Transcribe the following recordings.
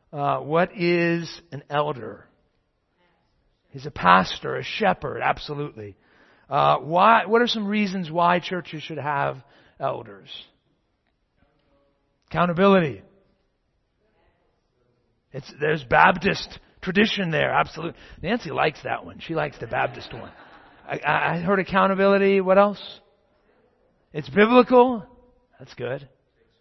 What is an elder? He's a pastor, a shepherd, absolutely. What are some reasons why churches should have elders? Accountability. There's Baptist tradition there, absolutely. Nancy likes that one. She likes the Baptist one. I heard accountability. What else? It's biblical. That's good.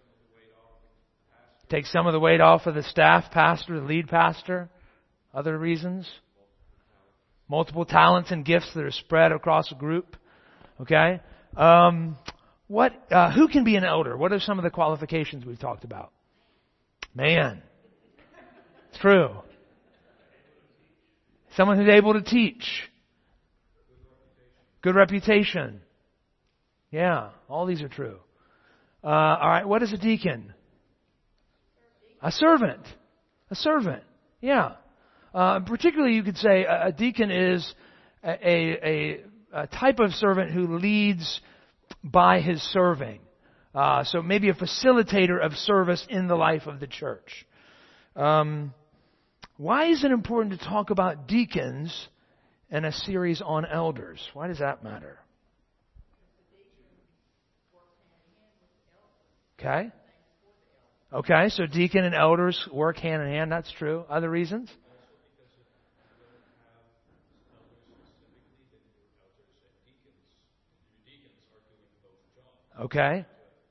Take some of the weight off of the staff pastor, the lead pastor. Other reasons? Multiple talents and gifts that are spread across a group. Okay? Who can be an elder? What are some of the qualifications we've talked about? Man. It's true. Someone who's able to teach. Good reputation. Yeah, all these are true. All right, what is a deacon? A servant. A servant. Yeah. Particularly, you could say a deacon is a type of servant who leads by his serving. So maybe a facilitator of service in the life of the church. Why is it important to talk about deacons in a series on elders? Why does that matter? Okay. Okay, so deacon and elders work hand in hand. That's true. Other reasons? Okay.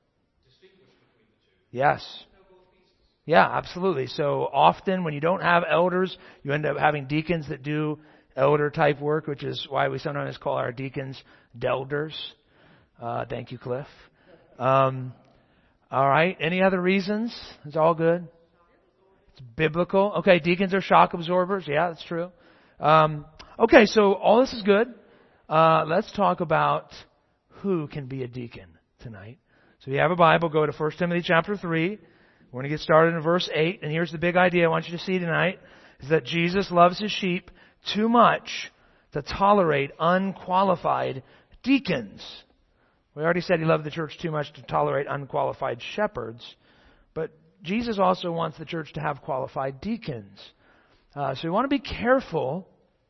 Yes. Yeah, absolutely. So often when you don't have elders, you end up having deacons that do elder type work, which is why we sometimes call our deacons delders. Thank you, Cliff. All right. Any other reasons? It's all good. It's biblical. Okay, deacons are shock absorbers. Yeah, that's true. Okay, so all this is good. Let's talk about who can be a deacon tonight. So if you have a Bible, go to 1 Timothy chapter 3. We're going to get started in verse 8. And here's the big idea I want you to see tonight, is that Jesus loves his sheep too much to tolerate unqualified deacons. We already said he loved the church too much to tolerate unqualified shepherds. But Jesus also wants the church to have qualified deacons. So we want to be careful.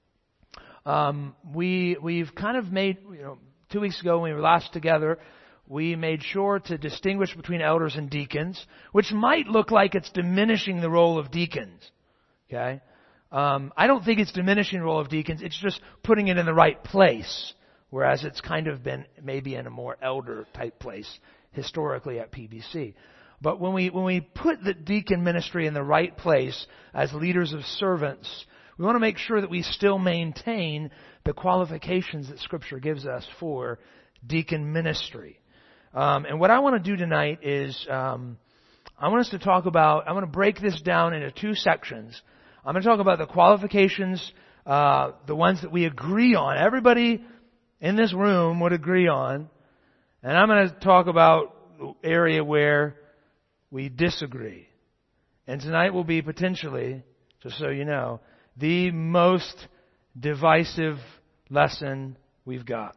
We've kind of made, 2 weeks ago when we were last together, we made sure to distinguish between elders and deacons, which might look like it's diminishing the role of deacons. Okay? I don't think it's diminishing the role of deacons. It's just putting it in the right place, whereas it's kind of been maybe in a more elder type place historically at PBC. But when we put the deacon ministry in the right place as leaders of servants, we want to make sure that we still maintain the qualifications that Scripture gives us for deacon ministry. And what I want to do tonight is I want us to talk about, I want to break this down into 2 sections. I'm going to talk about the qualifications, the ones that we agree on. Everybody in this room would agree on. And I'm going to talk about the area where we disagree. And tonight will be potentially, just so you know, the most divisive lesson we've got.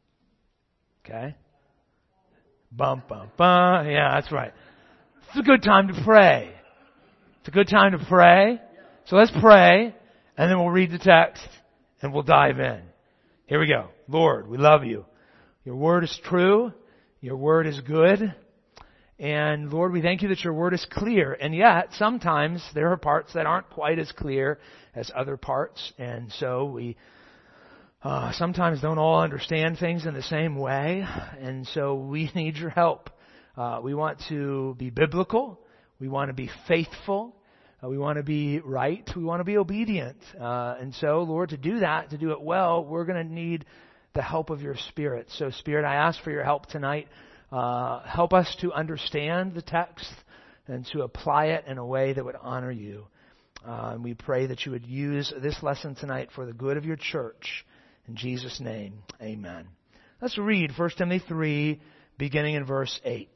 Okay? Bum, bum, bum. Yeah, that's right. It's a good time to pray. It's a good time to pray. So let's pray, and then we'll read the text, and we'll dive in. Here we go. Lord, we love you. Your word is true. Your word is good. And Lord, we thank you that your word is clear. And yet, sometimes there are parts that aren't quite as clear as other parts. And so we sometimes don't all understand things in the same way. And so we need your help. We want to be biblical. We want to be faithful. We want to be right. We want to be obedient. And so, Lord, to do that, to do it well, we're going to need the help of your Spirit. So, Spirit, I ask for your help tonight. Help us to understand the text and to apply it in a way that would honor you. And we pray that you would use this lesson tonight for the good of your church. In Jesus' name, amen. Let's read 1 Timothy 3, beginning in verse 8.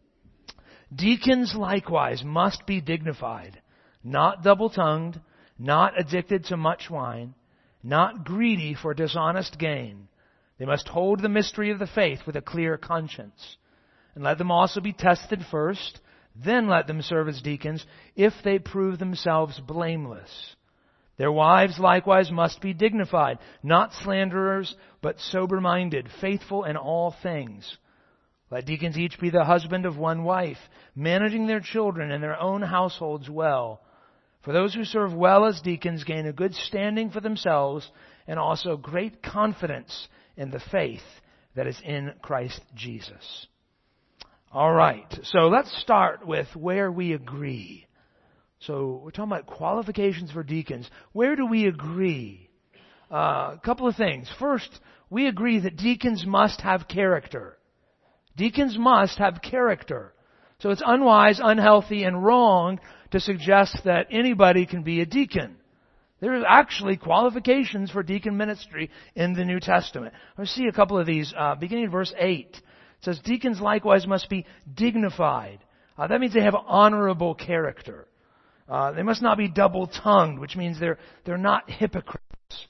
Deacons likewise must be dignified, not double-tongued, not addicted to much wine, not greedy for dishonest gain. They must hold the mystery of the faith with a clear conscience. And let them also be tested first, Then let them serve as deacons if they prove themselves blameless. Their wives likewise must be dignified, not slanderers, but sober-minded, faithful in all things. Let deacons each be the husband of one wife, managing their children and their own households well. For those who serve well as deacons gain a good standing for themselves and also great confidence in the faith that is in Christ Jesus. All right, so let's start with where we agree. So we're talking about qualifications for deacons. Where do we agree? A couple of things. First, we agree that deacons must have character. Deacons must have character. So it's unwise, unhealthy, and wrong to suggest that anybody can be a deacon. There are actually qualifications for deacon ministry in the New Testament. Let's see a couple of these. Beginning in verse 8. It says, deacons likewise must be dignified. That means they have honorable character. They must not be double-tongued, which means they're not hypocrites.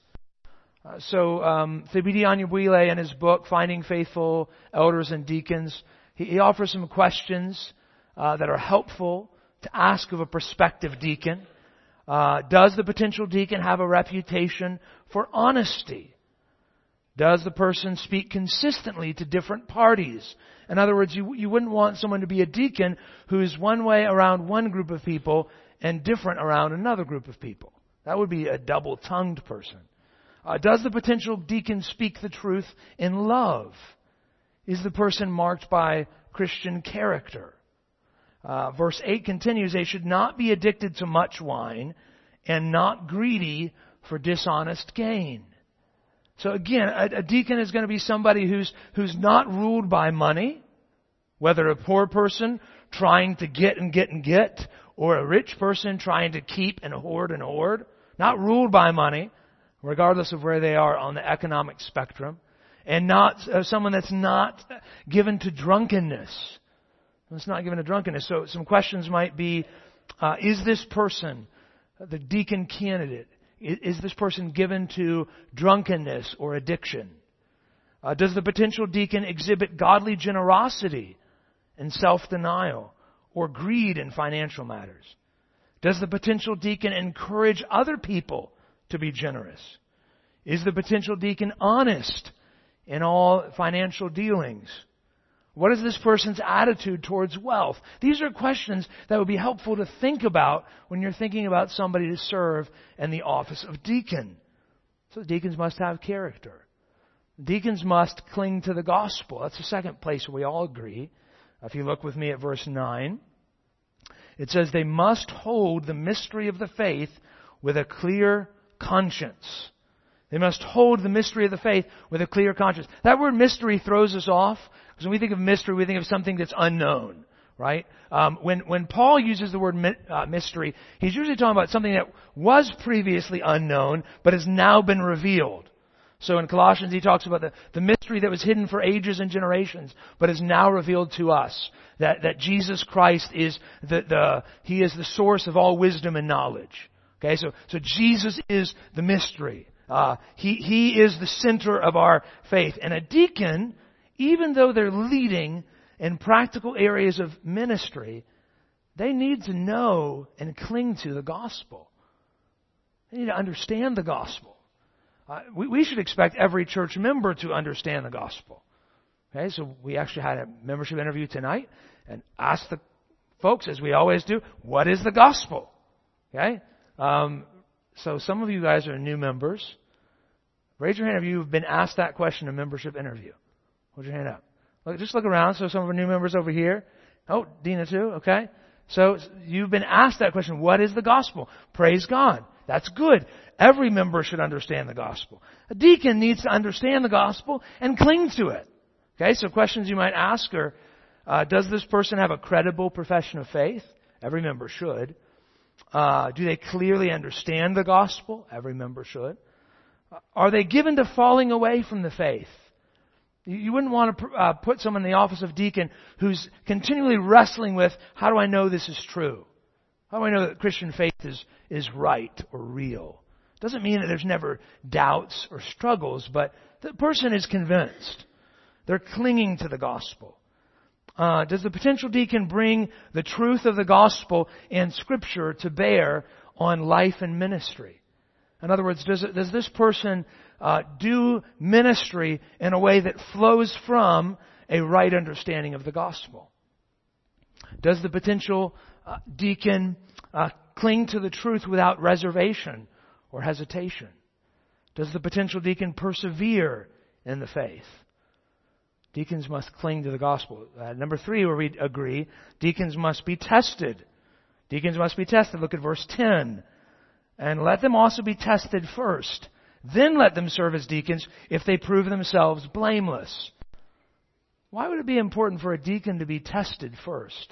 Thabiti Anyabwile, in his book, Finding Faithful Elders and Deacons, he offers some questions that are helpful to ask of a prospective deacon. Does the potential deacon have a reputation for honesty? Does the person speak consistently to different parties? In other words, you wouldn't want someone to be a deacon who's one way around one group of people and different around another group of people. That would be a double-tongued person. Does the potential deacon speak the truth in love? Is the person marked by Christian character? Verse 8 continues, they should not be addicted to much wine and not greedy for dishonest gain. So again, a deacon is going to be somebody who's not ruled by money, whether a poor person trying to get and get and get, or a rich person trying to keep and hoard, not ruled by money, regardless of where they are on the economic spectrum, and not someone that's not given to drunkenness. It's not given to drunkenness. So some questions might be, is this person, the deacon candidate, is this person given to drunkenness or addiction? Does the potential deacon exhibit godly generosity and self-denial or greed in financial matters? Does the potential deacon encourage other people to be generous? Is the potential deacon honest in all financial dealings? What is this person's attitude towards wealth? These are questions that would be helpful to think about when you're thinking about somebody to serve in the office of deacon. So deacons must have character. Deacons must cling to the gospel. That's the second place where we all agree. If you look with me at verse 9, it says they must hold the mystery of the faith with a clear conscience. They must hold the mystery of the faith with a clear conscience. That word mystery throws us off, because when we think of mystery, we think of something that's unknown, right? When Paul uses the word mystery, he's usually talking about something that was previously unknown, but has now been revealed. So in Colossians, he talks about the mystery that was hidden for ages and generations, but is now revealed to us. That Jesus Christ is He is the source of all wisdom and knowledge. Okay, so Jesus is the mystery. He is the center of our faith. And a deacon, even though they're leading in practical areas of ministry, they need to know and cling to the gospel. They need to understand the gospel. We should expect every church member to understand the gospel. Okay, so we actually had a membership interview tonight and asked the folks, as we always do, what is the gospel? Okay? So some of you guys are new members. Raise your hand if you've been asked that question in a membership interview. Hold your hand up. Just look around. So some of our new members over here. Oh, Dina too. Okay. So you've been asked that question. What is the gospel? Praise God. That's good. Every member should understand the gospel. A deacon needs to understand the gospel and cling to it. Okay. So questions you might ask are, does this person have a credible profession of faith? Every member should. Do they clearly understand the gospel? Every member should. Are they given to falling away from the faith? You wouldn't want to put someone in the office of deacon who's continually wrestling with, how do I know this is true? How do I know that Christian faith is right or real? Doesn't mean that there's never doubts or struggles, but the person is convinced. They're clinging to the gospel. Does the potential deacon bring the truth of the gospel and Scripture to bear on life and ministry? In other words, does this person do ministry in a way that flows from a right understanding of the gospel? Does the potential deacon cling to the truth without reservation or hesitation? Does the potential deacon persevere in the faith? Deacons must cling to the gospel. Number 3, where we agree, deacons must be tested. Deacons must be tested. Look at verse 10. And let them also be tested first. Then let them serve as deacons if they prove themselves blameless. Why would it be important for a deacon to be tested first?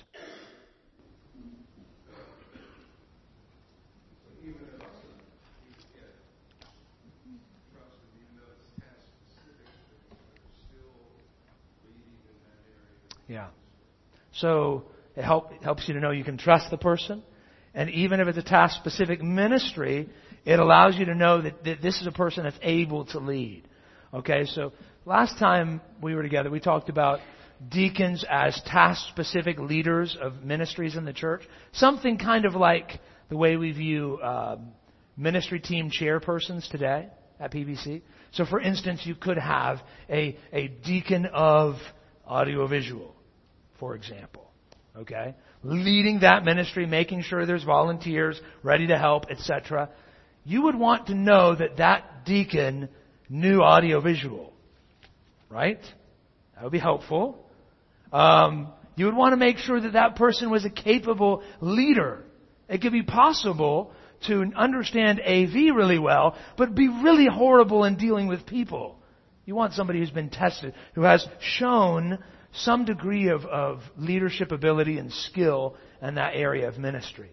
Yeah. So it helps you to know you can trust the person. And even if it's a task-specific ministry, it allows you to know that this is a person that's able to lead. Okay, so last time we were together, we talked about deacons as task-specific leaders of ministries in the church. Something kind of like the way we view ministry team chairpersons today at PBC. So for instance, you could have a deacon of audiovisual, for example, okay? Leading that ministry, making sure there's volunteers ready to help, etc. You would want to know that that deacon knew audiovisual, right? That would be helpful. You would want to make sure that that person was a capable leader. It could be possible to understand AV really well, but be really horrible in dealing with people. You want somebody who's been tested, who has shown some degree of leadership ability and skill in that area of ministry.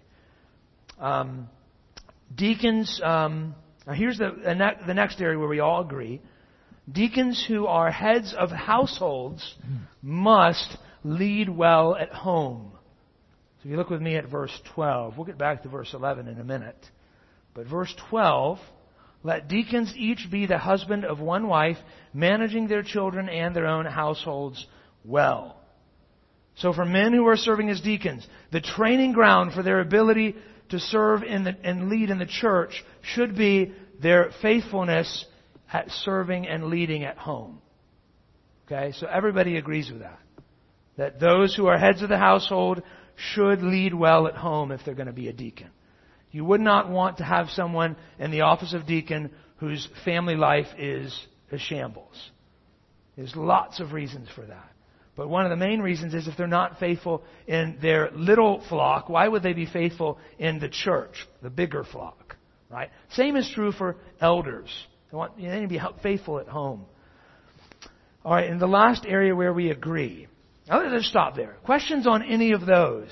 Deacons, here's the next area where we all agree. Deacons who are heads of households must lead well at home. So if you look with me at verse 12, we'll get back to verse 11 in a minute. But verse 12, let deacons each be the husband of one wife, managing their children and their own households well. So for men who are serving as deacons, the training ground for their ability to serve and lead in the church should be their faithfulness at serving and leading at home. Okay, so everybody agrees with that. That those who are heads of the household should lead well at home if they're going to be a deacon. You would not want to have someone in the office of deacon whose family life is a shambles. There's lots of reasons for that. But one of the main reasons is if they're not faithful in their little flock, why would they be faithful in the church, the bigger flock? Right? Same is true for elders. They need to be faithful at home. All right, in the last area where we agree. Now, let's stop there. Questions on any of those?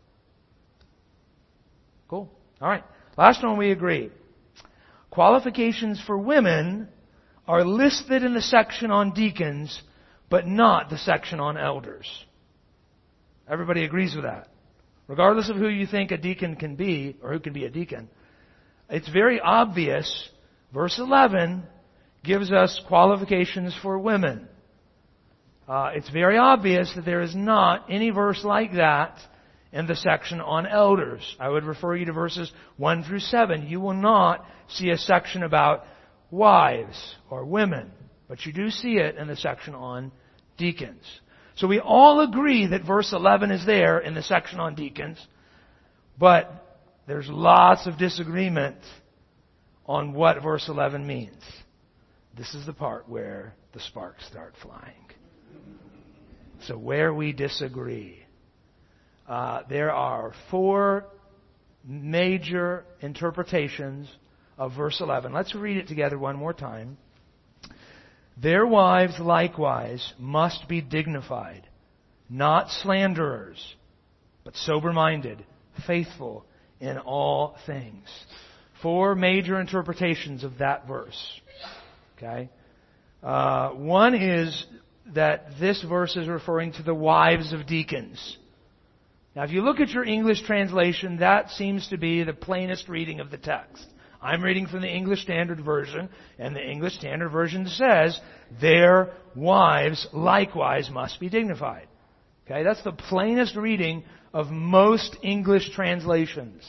Cool. All right. Last one we agree. Qualifications for women are listed in the section on deacons, but not the section on elders. Everybody agrees with that. Regardless of who you think a deacon can be, or who can be a deacon, it's very obvious. Verse 11 gives us qualifications for women. It's very obvious that there is not any verse like that in the section on elders. I would refer you to verses 1 through 7. You will not see a section about wives or women, but you do see it in the section on deacons. So we all agree that verse 11 is there in the section on deacons, but there's lots of disagreement on what verse 11 means. This is the part where the sparks start flying. So where we disagree, there are 4 major interpretations of verse 11. Let's read it together one more time. Their wives likewise must be dignified, not slanderers, but sober-minded, faithful in all things. 4 major interpretations of that verse. Okay? One is that this verse is referring to the wives of deacons. Now, if you look at your English translation, that seems to be the plainest reading of the text. I'm reading from the English Standard Version, and the English Standard Version says, their wives likewise must be dignified. Okay, that's the plainest reading of most English translations.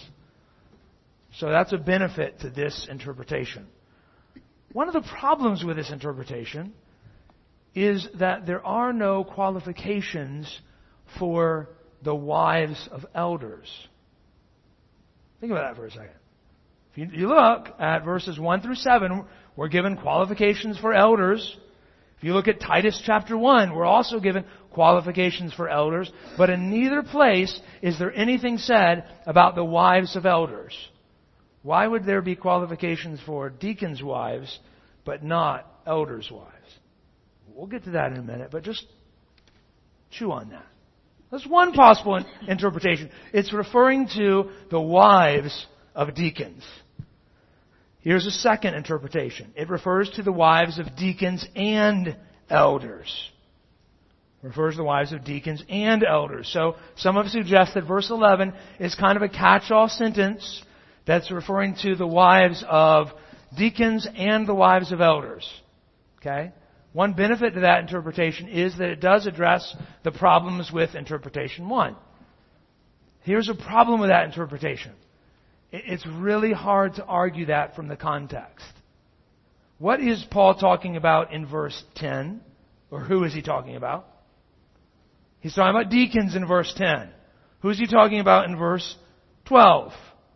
So that's a benefit to this interpretation. One of the problems with this interpretation is that there are no qualifications for the wives of elders. Think about that for a second. If you look at verses 1 through 7, we're given qualifications for elders. If you look at Titus chapter 1, we're also given qualifications for elders. But in neither place is there anything said about the wives of elders. Why would there be qualifications for deacons' wives, but not elders' wives? We'll get to that in a minute, but just chew on that. That's one possible interpretation. It's referring to the wives of deacons. Here's a second interpretation. It refers to the wives of deacons and elders. It refers to the wives of deacons and elders. So some have suggested verse 11 is kind of a catch-all sentence that's referring to the wives of deacons and the wives of elders. Okay? One benefit to that interpretation is that it does address the problems with interpretation 1. Here's a problem with that interpretation. It's really hard to argue that from the context. What is Paul talking about in verse 10? Or who is he talking about? He's talking about deacons in verse 10. Who is he talking about in verse 12?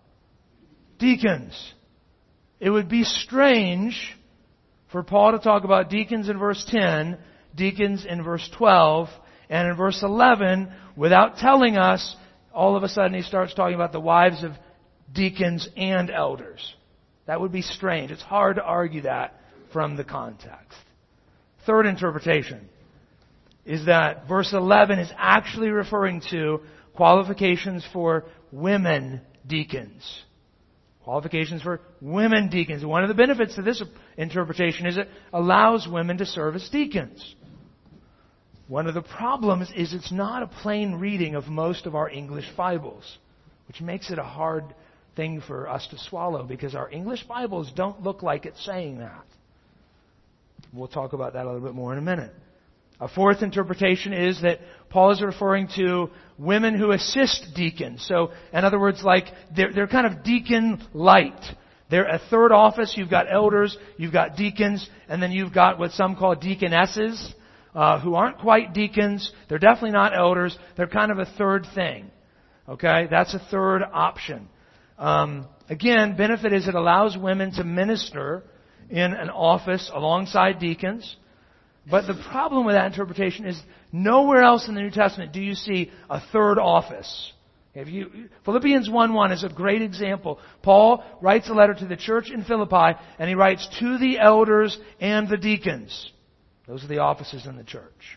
Deacons. It would be strange for Paul to talk about deacons in verse 10, deacons in verse 12, and in verse 11, without telling us, all of a sudden he starts talking about the wives of deacons and elders. That would be strange. It's hard to argue that from the context. Third interpretation is that verse 11 is actually referring to qualifications for women deacons. Qualifications for women deacons. One of the benefits to this interpretation is it allows women to serve as deacons. One of the problems is it's not a plain reading of most of our English Bibles, which makes it a hard thing for us to swallow because our English Bibles don't look like it's saying that. We'll talk about that a little bit more in a minute. A fourth interpretation is that Paul is referring to women who assist deacons. So, in other words, like they're kind of deacon light. They're a third office. You've got elders, you've got deacons, and then you've got what some call deaconesses, who aren't quite deacons. They're definitely not elders. They're kind of a third thing. Okay, that's a third option. Again, benefit is it allows women to minister in an office alongside deacons. But the problem with that interpretation is nowhere else in the New Testament do you see a third office. Philippians 1:1 is a great example. Paul writes a letter to the church in Philippi, and he writes to the elders and the deacons. Those are the offices in the church.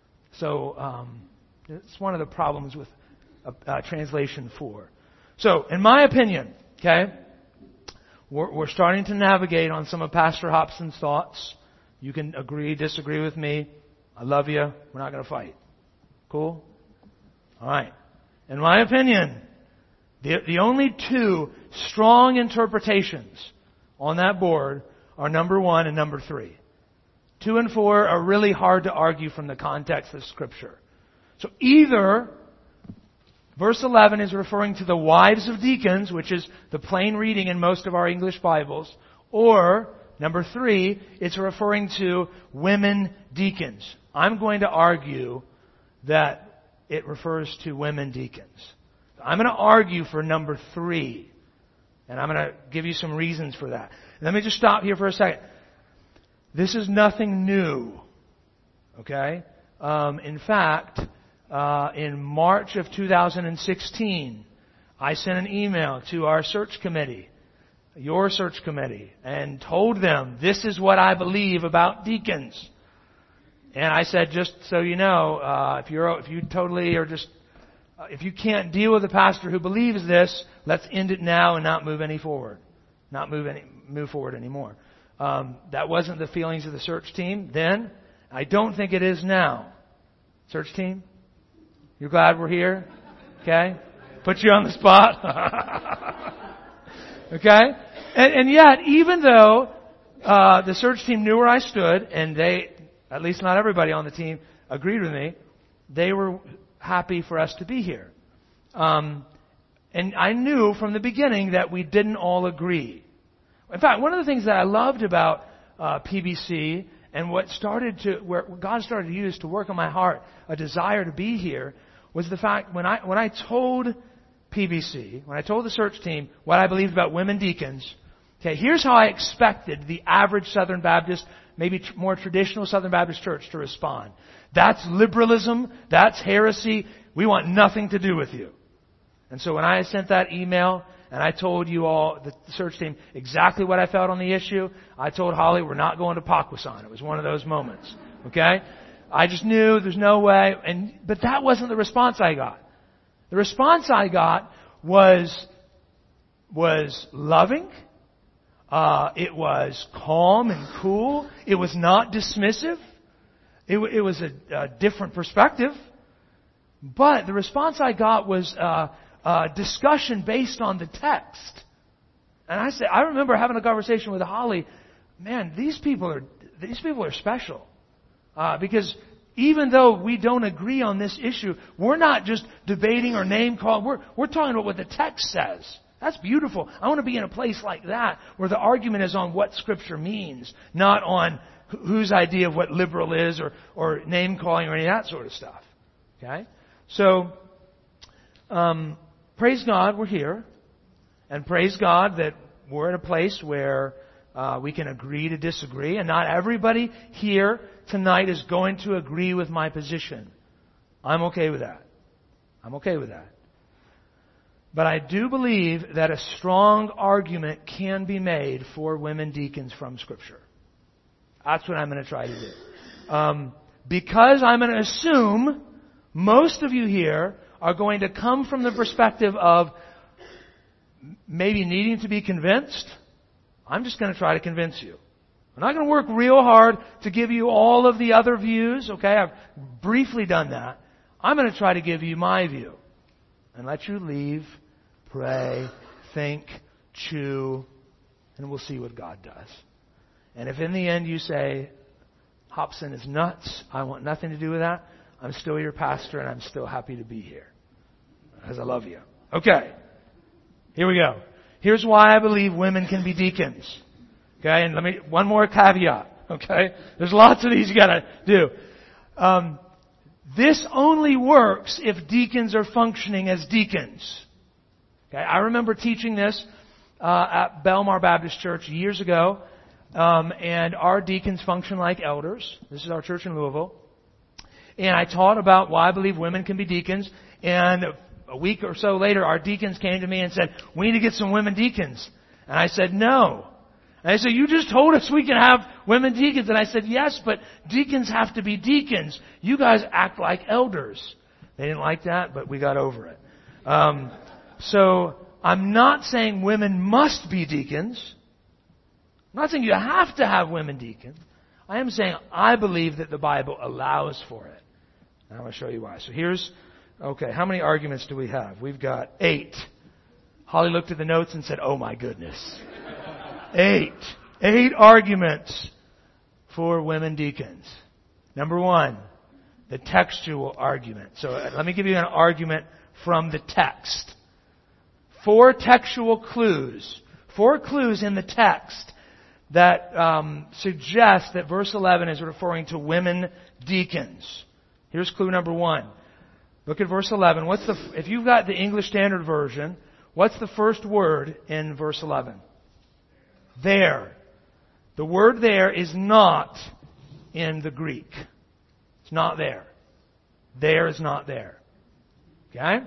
So it's one of the problems with translation 4. So, in my opinion, okay, we're starting to navigate on some of Pastor Hobson's thoughts. You can agree, disagree with me. I love you. We're not going to fight. Cool? All right. In my opinion, the only two strong interpretations on that board are number 1 and number 3. 2 and 4 are really hard to argue from the context of Scripture. So either verse 11 is referring to the wives of deacons, which is the plain reading in most of our English Bibles, or number 3, it's referring to women deacons. I'm going to argue that it refers to women deacons. I'm going to argue for number 3. And I'm going to give you some reasons for that. Let me just stop here for a second. This is nothing new. Okay? In fact, in March of 2016, I sent an email to our search committee, your search committee, and told them this is what I believe about deacons. And I said, just so you know, if you can't deal with a pastor who believes this, let's end it now and not move forward anymore. That wasn't the feelings of the search team then. I don't think it is now. Search team, you're glad we're here? Okay? Put you on the spot. Okay? And yet, even though the search team knew where I stood, and they, at least not everybody on the team, agreed with me, they were happy for us to be here. And I knew from the beginning that we didn't all agree. In fact, one of the things that I loved about PBC and where God started to use to work on my heart a desire to be here was the fact when I told PBC, when I told the search team what I believed about women deacons, okay, here's how I expected the average Southern Baptist, maybe more traditional Southern Baptist church to respond. That's liberalism. That's heresy. We want nothing to do with you. And so when I sent that email and I told you all, the search team, exactly what I felt on the issue, I told Holly we're not going to Pakwasan. It was one of those moments. Okay? I just knew there's no way. But that wasn't the response I got. The response I got was loving. It was calm and cool. It was not dismissive. It was a different perspective. But the response I got was discussion based on the text. And I remember having a conversation with Holly. Man, these people are special. Because even though we don't agree on this issue, we're not just debating or name calling. We're talking about what the text says. That's beautiful. I want to be in a place like that where the argument is on what Scripture means, not on whose idea of what liberal is or name calling or any of that sort of stuff. Okay? So, praise God we're here. And praise God that we're in a place where we can agree to disagree. And not everybody here tonight is going to agree with my position. I'm okay with that. I'm okay with that. But I do believe that a strong argument can be made for women deacons from Scripture. That's what I'm going to try to do. Because I'm going to assume most of you here are going to come from the perspective of maybe needing to be convinced. I'm just going to try to convince you. I'm not going to work real hard to give you all of the other views. Okay, I've briefly done that. I'm going to try to give you my view. And let you leave, pray, think, chew, and we'll see what God does. And if in the end you say, Hobson is nuts, I want nothing to do with that, I'm still your pastor and I'm still happy to be here. Because I love you. Okay, here we go. Here's why I believe women can be deacons. Okay, and one more caveat. Okay, there's lots of these you gotta do. This only works if deacons are functioning as deacons. Okay, I remember teaching this at Belmar Baptist Church years ago, and our deacons function like elders. This is our church in Louisville. And I taught about why I believe women can be deacons, and a week or so later, our deacons came to me and said, we need to get some women deacons. And I said, no. And they said, you just told us we can have women deacons. And I said, yes, but deacons have to be deacons. You guys act like elders. They didn't like that, but we got over it. So I'm not saying women must be deacons. I'm not saying you have to have women deacons. I am saying I believe that the Bible allows for it. And I'm going to show you why. So okay, how many arguments do we have? We've got 8. Holly looked at the notes and said, oh my goodness. 8 arguments for women deacons. Number 1, the textual argument. So let me give you an argument from the text. 4 textual clues. 4 clues in the text that suggest that verse 11 is referring to women deacons. Here's clue number 1. Look at verse 11. If you've got the English Standard Version, what's the first word in verse 11? There. The word there is not in the Greek. It's not there. There is not there. Okay?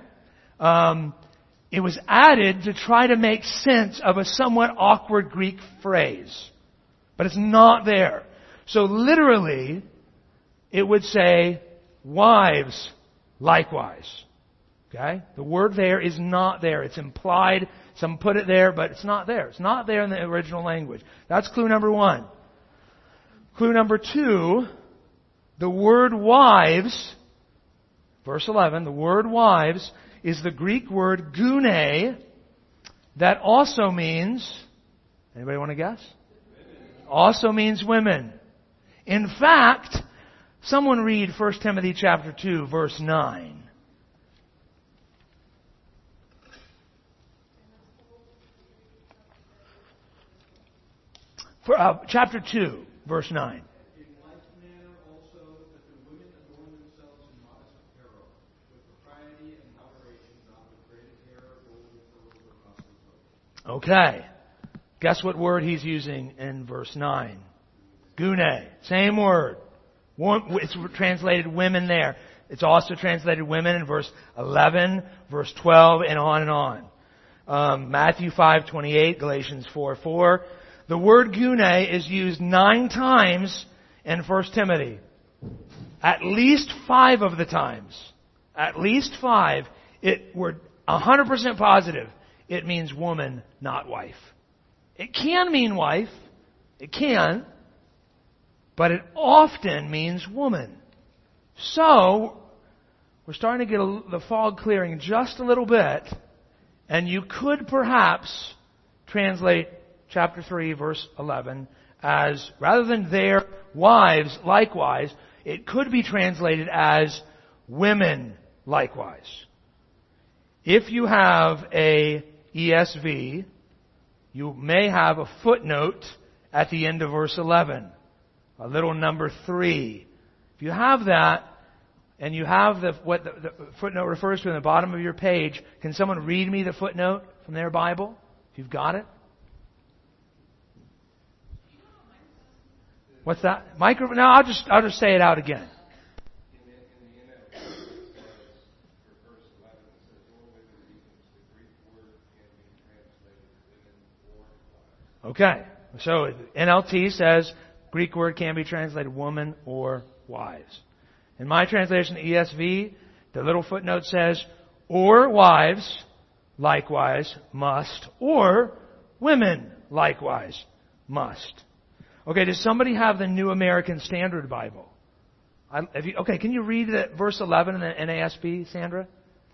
It was added to try to make sense of a somewhat awkward Greek phrase. But it's not there. So literally, it would say, wives likewise. Okay? The word there is not there. It's implied. Some put it there, but it's not there. It's not there in the original language. That's clue number 1. Clue number 2, the word wives, verse 11, the word wives is the Greek word gune that also means, anybody want to guess? Also means women. In fact, someone read 1 Timothy chapter 2, verse 9. Chapter 2, verse 9. In like manner also that the women adorn themselves in modest apparel, with propriety and moderation, not with braided hair, golden curls, or costly clothes. Okay. Guess what word he's using in verse 9? Gune. Same word. It's translated women there. It's also translated women in verse 11, verse 12, and on and on. Matthew 5:28, Galatians 4:4. The word gune is used 9 times in 1 Timothy. At least 5 of the times. At least 5. We're 100% positive. It means woman, not wife. It can mean wife. It can. But it often means woman. So, we're starting to get the fog clearing just a little bit. And you could perhaps translate chapter 3, verse 11 as, rather than their wives likewise, it could be translated as women likewise. If you have a ESV, you may have a footnote at the end of verse 11. A little number 3. If you have that, and you have what the footnote refers to in the bottom of your page, can someone read me the footnote from their Bible? If you've got it. What's that? Microphone? No, I'll just say it out again. Okay. So NLT says Greek word can be translated woman or wives. In my translation, ESV, the little footnote says, or wives likewise must, or women likewise must. Okay, does somebody have the New American Standard Bible? Okay, can you read verse 11 in the NASB, Sandra?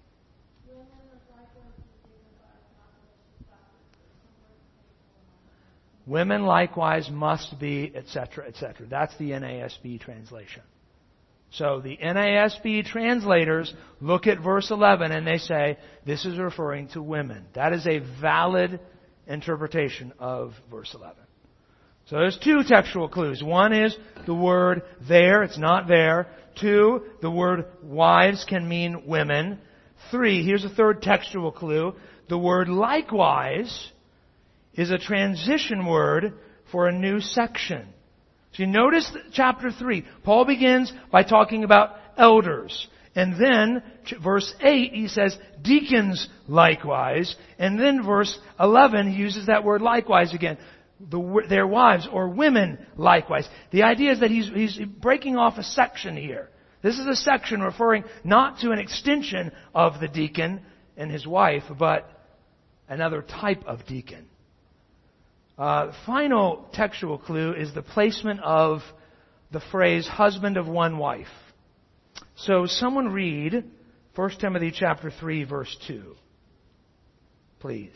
Women likewise must be, etc., etc. That's the NASB translation. So the NASB translators look at verse 11 and they say, this is referring to women. That is a valid interpretation of verse 11. So there's 2 textual clues. One is the word there, it's not there. 2, the word wives can mean women. 3, here's a 3rd textual clue. The word likewise is a transition word for a new section. So you notice chapter 3. Paul begins by talking about elders. And then, verse 8, he says, deacons likewise. And then verse 11, he uses that word likewise again. Their wives or women likewise. The idea is that he's breaking off a section here. This is a section referring not to an extension of the deacon and his wife, but another type of deacon. The final textual clue is the placement of the phrase husband of one wife. So someone read 1 Timothy chapter 3 verse 2. Please.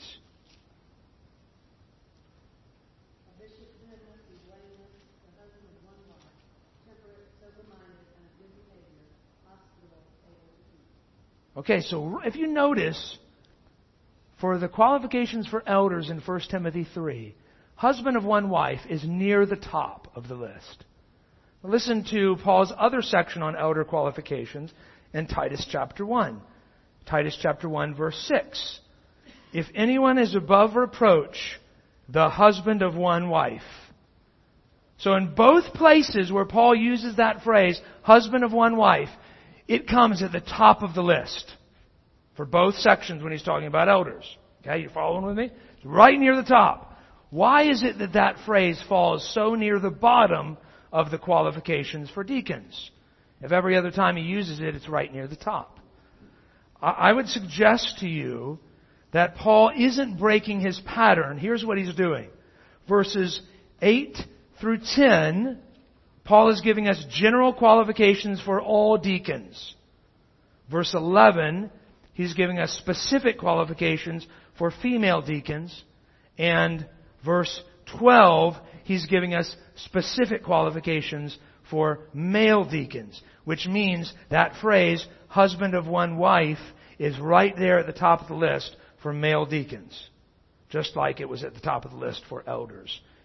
Okay, so if you notice, for the qualifications for elders in 1 Timothy 3, husband of one wife is near the top of the list. Listen to Paul's other section on elder qualifications in Titus chapter 1. Titus chapter 1 verse 6. If anyone is above reproach, the husband of one wife. So in both places where Paul uses that phrase, husband of one wife, it comes at the top of the list for both sections when he's talking about elders. Okay, you following with me? It's right near the top. Why is it that phrase falls so near the bottom of the qualifications for deacons? If every other time he uses it, it's right near the top. I would suggest to you that Paul isn't breaking his pattern. Here's what he's doing. Verses 8 through 10, Paul is giving us general qualifications for all deacons. Verse 11, he's giving us specific qualifications for female deacons. And verse 12, he's giving us specific qualifications for male deacons. Which means that phrase, husband of one wife, is right there at the top of the list for male deacons. Just like it was at the top of the list for elders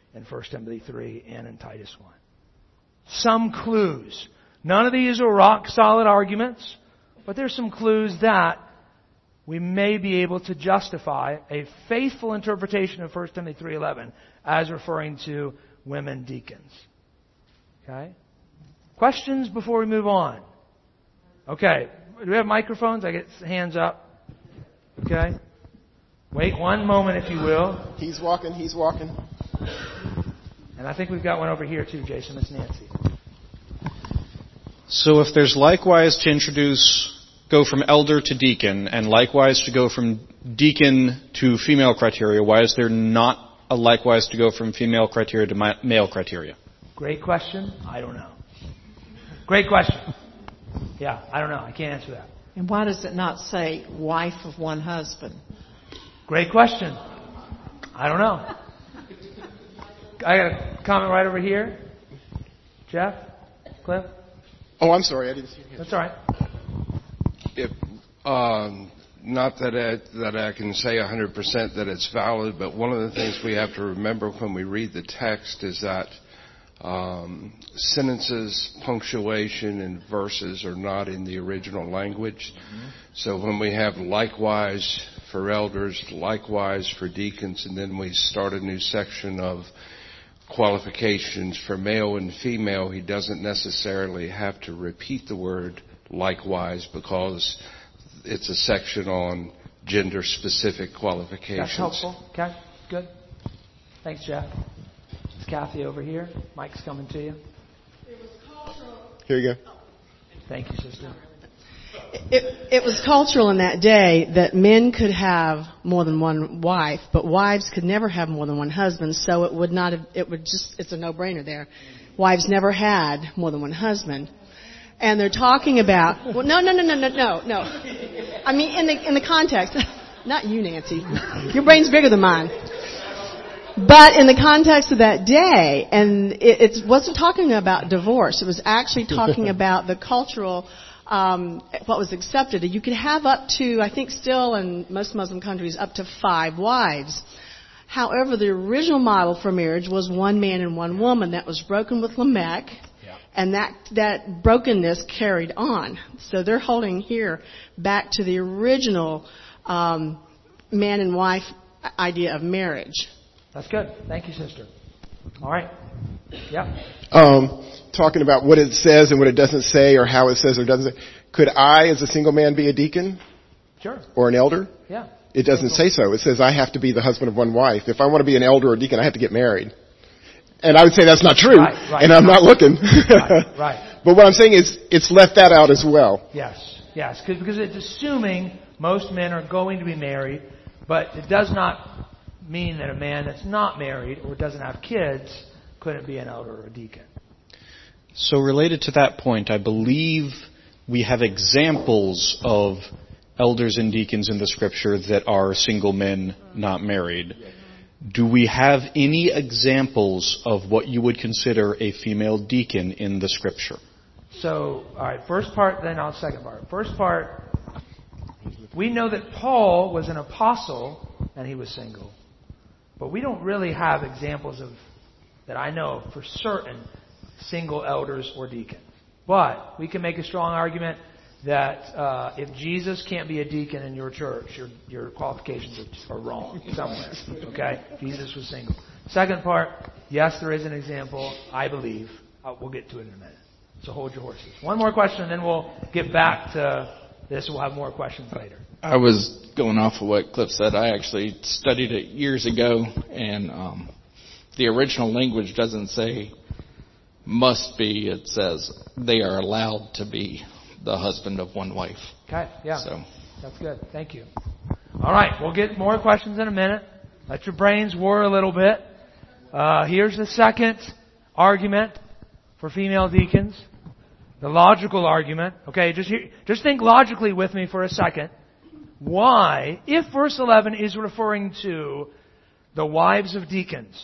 in 1 Timothy 3 and in Titus 1. Some clues. None of these are rock solid arguments, but there's some clues that we may be able to justify a faithful interpretation of 1 Timothy 3:11 as referring to women deacons. Okay? Questions before we move on? Okay. Do we have microphones? I get hands up. Okay. Wait one moment, if you will. He's walking. And I think we've got one over here too, Jason. It's Nancy. So if there's likewise to go from elder to deacon, and likewise to go from deacon to female criteria, why is there not a likewise to go from female criteria to male criteria? Great question. I don't know. Great question. Yeah, I don't know. I can't answer that. And why does it not say wife of one husband? Great question. I don't know. I got a comment right over here. Jeff? Cliff? Oh, I'm sorry. I didn't see you. That's all right. Not that I can say 100% that it's valid, but one of the things we have to remember when we read the text is that sentences, punctuation, and verses are not in the original language. Mm-hmm. So when we have likewise for elders, likewise for deacons, and then we start a new section of qualifications for male and female, he doesn't necessarily have to repeat the word likewise because it's a section on gender-specific qualifications. That's helpful. Okay, good. Thanks, Jeff. It's Kathy over here. Mike's coming to you. Here you go. Thank you, sister. It was cultural in that day that men could have more than one wife, but wives could never have more than one husband, so it would not have, it's a no-brainer there. Wives never had more than one husband. And they're talking about, well, no. I mean, in the context, not you, Nancy. Your brain's bigger than mine. But in the context of that day, and it wasn't talking about divorce. It was actually talking about the cultural, what was accepted. You could have up to, I think still in most Muslim countries, up to 5 wives. However, the original model for marriage was one man and one woman. That was broken with Lamech. And that brokenness carried on. So they're holding here back to the original man and wife idea of marriage. That's good. Thank you, sister. All right. Yeah. Talking about what it says and what it doesn't say, or how it says or doesn't say. Could I, as a single man, be a deacon? Sure. Or an elder? Yeah. It doesn't say so. It says I have to be the husband of one wife. If I want to be an elder or a deacon, I have to get married. And I would say that's not true, right, and I'm not looking. right. But what I'm saying is it's left that out as well. Yes, because it's assuming most men are going to be married, but it does not mean that a man that's not married or doesn't have kids couldn't be an elder or a deacon. So related to that point, I believe we have examples of elders and deacons in the Scripture that are single men, not married. Do we have any examples of what you would consider a female deacon in the Scripture? So, all right, first part, then I'll second part. First part, we know that Paul was an apostle and he was single. But we don't really have examples of, that I know for certain, single elders or deacons. But we can make a strong argument that if Jesus can't be a deacon in your church, your qualifications are wrong somewhere. Okay? Jesus was single. Second part, yes, there is an example, I believe. We'll get to it in a minute. So hold your horses. One more question, and then we'll get back to this. We'll have more questions later. I was going off of what Cliff said. I actually studied it years ago, and the original language doesn't say must be. It says they are allowed to be the husband of one wife. Okay, yeah. So that's good. Thank you. All right, we'll get more questions in a minute. Let your brains whir a little bit. Here's the second argument for female deacons. The logical argument. Okay, just think logically with me for a second. Why, if verse 11 is referring to the wives of deacons,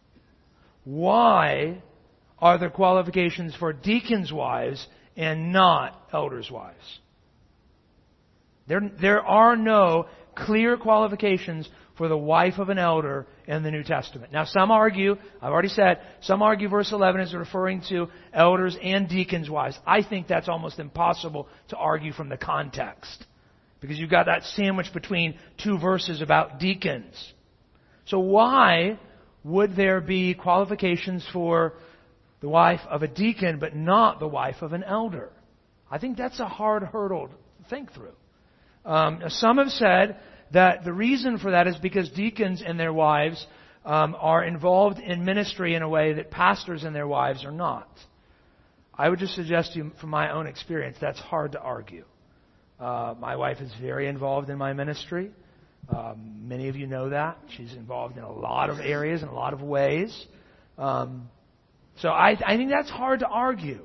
why are there qualifications for deacons' wives and not elders' wives? There are no clear qualifications for the wife of an elder in the New Testament. Now some argue, I've already said, some argue verse 11 is referring to elders and deacons' wives. I think that's almost impossible to argue from the context, because you've got that sandwich between two verses about deacons. So why would there be qualifications for the wife of a deacon but not the wife of an elder? I think that's a hard hurdle to think through. Some have said that the reason for that is because deacons and their wives are involved in ministry in a way that pastors and their wives are not. I would just suggest to you, from my own experience, that's hard to argue. My wife is very involved in my ministry. Many of you know that. She's involved in a lot of areas, in a lot of ways. So I think that's hard to argue.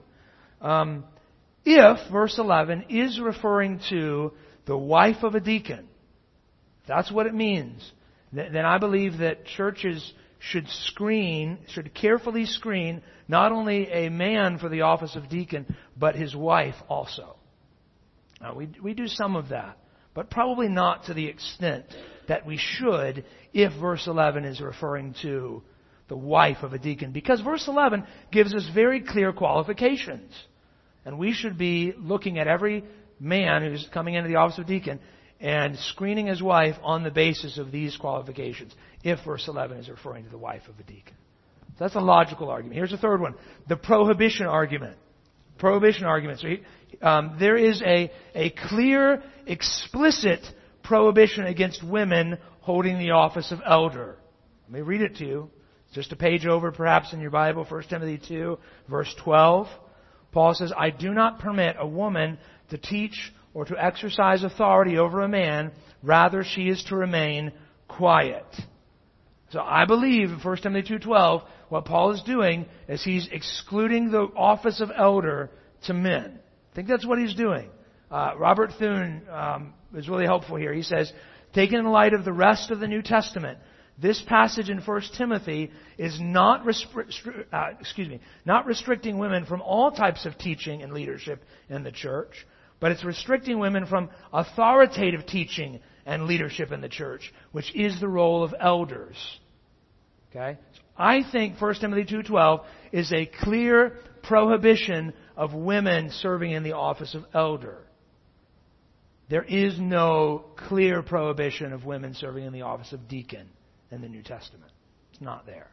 If verse 11 is referring to the wife of a deacon, if that's what it means, then I believe that churches should carefully screen not only a man for the office of deacon, but his wife also. Now, we do some of that, but probably not to the extent that we should if verse 11 is referring to the wife of a deacon. Because verse 11 gives us very clear qualifications. And we should be looking at every man who's coming into the office of deacon and screening his wife on the basis of these qualifications, if verse 11 is referring to the wife of a deacon. So that's a logical argument. Here's a third one, the prohibition argument. Prohibition argument. So there is a clear, explicit prohibition against women holding the office of elder. Let me read it to you. It's just a page over, perhaps, in your Bible, 1 Timothy 2, verse 12. Paul says, I do not permit a woman to teach or to exercise authority over a man. Rather, she is to remain quiet. So I believe in 1 Timothy 2:12, what Paul is doing is he's excluding the office of elder to men. I think that's what he's doing. Robert Thune is really helpful here. He says, taken in light of the rest of the New Testament, this passage in 1 Timothy is not restricting women from all types of teaching and leadership in the church, but it's restricting women from authoritative teaching and leadership in the church, which is the role of elders. Okay? So I think 1 Timothy 2:12 is a clear prohibition of women serving in the office of elder. There is no clear prohibition of women serving in the office of deacon in the New Testament. It's not there.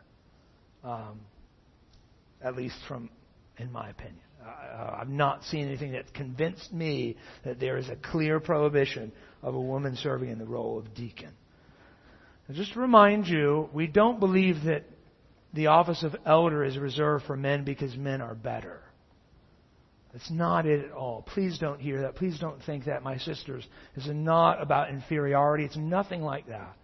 At least in my opinion. I've not seen anything that convinced me that there is a clear prohibition of a woman serving in the role of deacon. And just to remind you, we don't believe that the office of elder is reserved for men because men are better. That's not it at all. Please don't hear that. Please don't think that, my sisters. This is not about inferiority. It's nothing like that.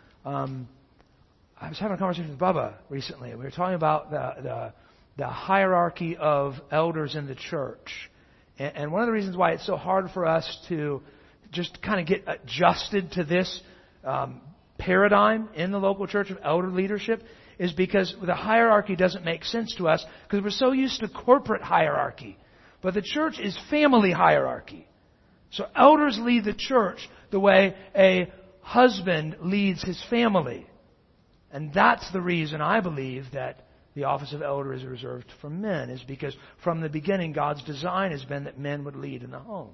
I was having a conversation with Bubba recently. We were talking about the hierarchy of elders in the church. And one of the reasons why it's so hard for us to just kind of get adjusted to this paradigm in the local church of elder leadership is because the hierarchy doesn't make sense to us because we're so used to corporate hierarchy. But the church is family hierarchy. So elders lead the church the way a husband leads his family. And that's the reason I believe that the office of elder is reserved for men, is because from the beginning God's design has been that men would lead in the home.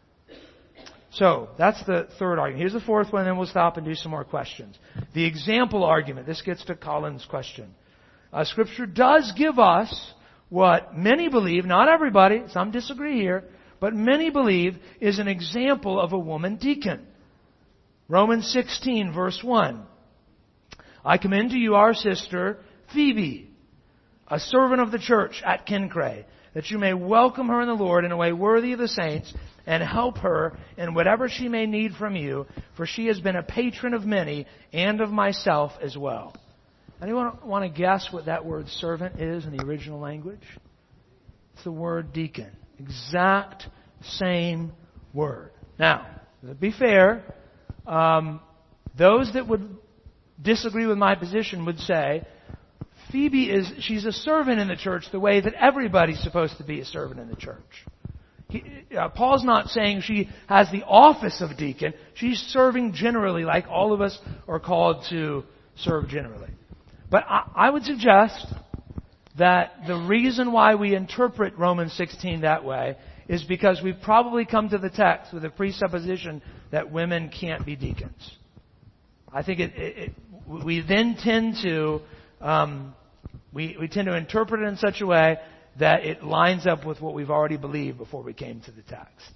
So, that's the third argument. Here's the fourth one, and then we'll stop and do some more questions. The example argument. This gets to Colin's question. Scripture does give us what many believe, not everybody, some disagree here, but many believe is an example of a woman deacon. Romans 16, verse 1. I commend to you our sister, Phoebe, a servant of the church at Cenchreae, that you may welcome her in the Lord in a way worthy of the saints, and help her in whatever she may need from you, for she has been a patron of many, and of myself as well. Anyone want to guess what that word servant is in the original language? It's the word deacon. Exact same word. Now, to be fair, those that would disagree with my position would say, she's a servant in the church the way that everybody's supposed to be a servant in the church. Paul's not saying she has the office of deacon. She's serving generally, like all of us are called to serve generally. But I would suggest that the reason why we interpret Romans 16 that way is because we've probably come to the text with a presupposition that women can't be deacons. I think we then tend to we tend to interpret it in such a way that it lines up with what we've already believed before we came to the text.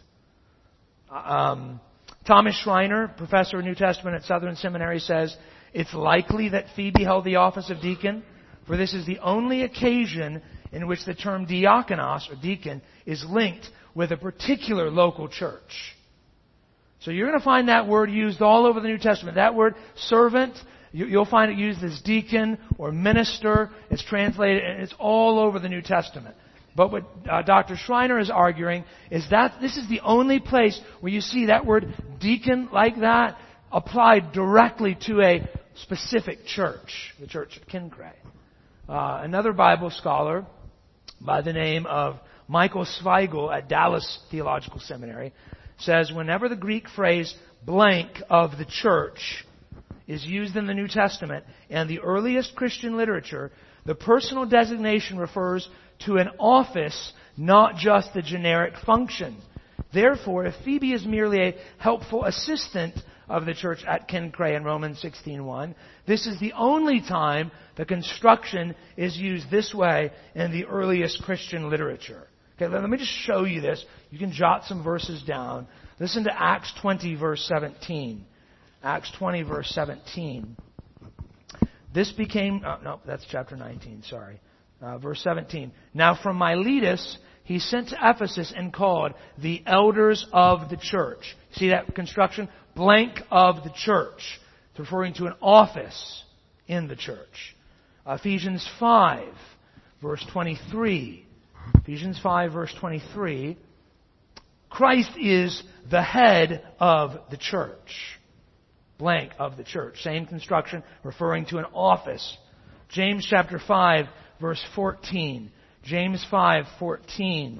Thomas Schreiner, professor of New Testament at Southern Seminary, says, it's likely that Phoebe held the office of deacon, for this is the only occasion in which the term diakonos, or deacon, is linked with a particular local church. So you're going to find that word used all over the New Testament. That word, servant, you'll find it used as deacon or minister. It's translated, and it's all over the New Testament. But what Dr. Schreiner is arguing is that this is the only place where you see that word deacon like that applied directly to a specific church, the church at Kincray. Another Bible scholar by the name of Michael Zweigel at Dallas Theological Seminary says whenever the Greek phrase blank of the church is used in the New Testament and the earliest Christian literature, the personal designation refers to an office, not just the generic function. Therefore, if Phoebe is merely a helpful assistant of the church at Kincray in Romans 16:1, this is the only time the construction is used this way in the earliest Christian literature. Okay, let me just show you this. You can jot some verses down. Listen to Acts 20, verse 17. Acts 20, verse 17. This became... no, that's chapter 19, sorry. Verse 17. Now from Miletus he sent to Ephesus and called the elders of the church. See that construction? Blank of the church. It's referring to an office in the church. Ephesians 5, verse 23. Ephesians 5, verse 23. Christ is the head of the church. Blank of the church. Same construction, referring to an office. James chapter 5, verse 14. James 5:14.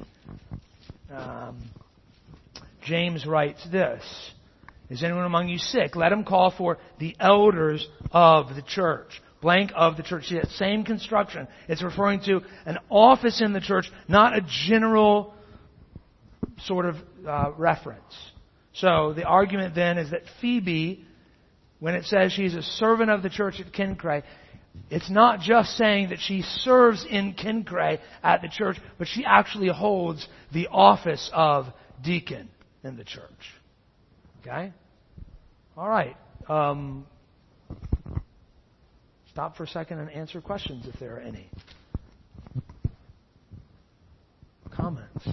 James writes this. Is anyone among you sick? Let him call for the elders of the church. Blank of the church. See that same construction. It's referring to an office in the church, not a general sort of reference. So the argument then is that Phoebe, when it says she's a servant of the church at Kincray, it's not just saying that she serves in Kincray at the church, but she actually holds the office of deacon in the church. Okay? All right. Stop for a second and answer questions if there are any. Comments?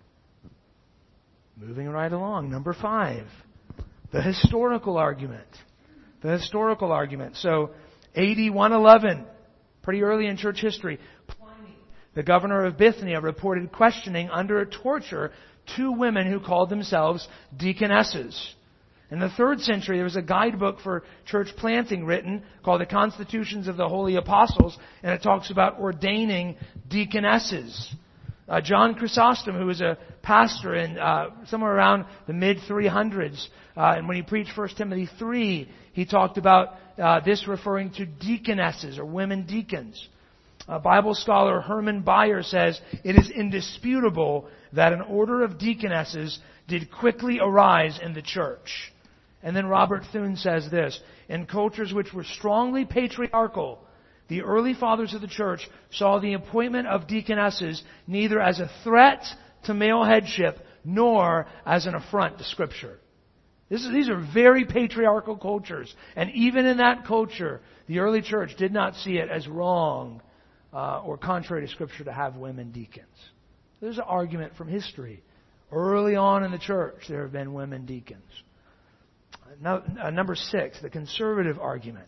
Moving right along. Number 5. The historical argument. The historical argument. So, AD 111, pretty early in church history, Pliny, the governor of Bithynia, reported questioning under torture 2 women who called themselves deaconesses. In the 3rd century, there was a guidebook for church planting written called The Constitutions of the Holy Apostles, and it talks about ordaining deaconesses. John Chrysostom, who was a pastor in somewhere around the mid-300s, and when he preached 1 Timothy 3, he talked about this referring to deaconesses or women deacons. Bible scholar Herman Bayer says, it is indisputable that an order of deaconesses did quickly arise in the church. And then Robert Thune says this, in cultures which were strongly patriarchal, the early fathers of the church saw the appointment of deaconesses neither as a threat to male headship nor as an affront to Scripture. These are very patriarchal cultures. And even in that culture, the early church did not see it as wrong or contrary to Scripture to have women deacons. There's an argument from history. Early on in the church, there have been women deacons. Now, number 6, the conservative argument.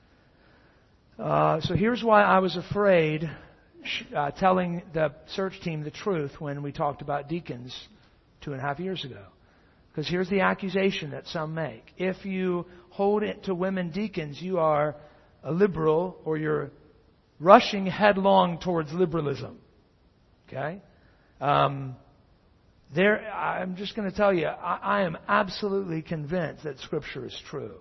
So here's why I was afraid telling the search team the truth when we talked about deacons 2.5 years ago. Because here's the accusation that some make. If you hold it to women deacons, you are a liberal or you're rushing headlong towards liberalism. Okay? I'm just going to tell you, I am absolutely convinced that Scripture is true.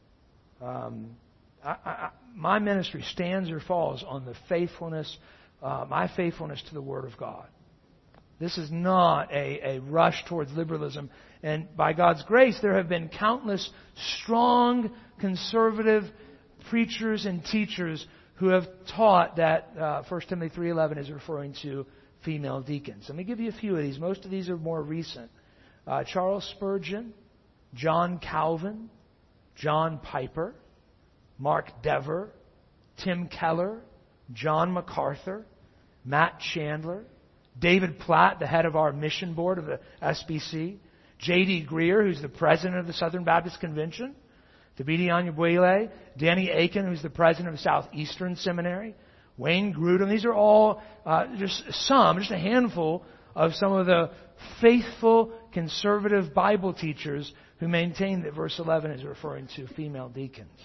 My ministry stands or falls on the faithfulness, my faithfulness to the Word of God. This is not a rush towards liberalism. And by God's grace, there have been countless strong, conservative preachers and teachers who have taught that 1 Timothy 3:11 is referring to female deacons. Let me give you a few of these. Most of these are more recent. Charles Spurgeon, John Calvin, John Piper, Mark Dever, Tim Keller, John MacArthur, Matt Chandler, David Platt, the head of our mission board of the SBC, J.D. Greer, who's the president of the Southern Baptist Convention, Thabiti Anyabwile, Danny Aiken, who's the president of Southeastern Seminary, Wayne Grudem. These are all just a handful of some of the faithful conservative Bible teachers who maintain that verse 11 is referring to female deacons.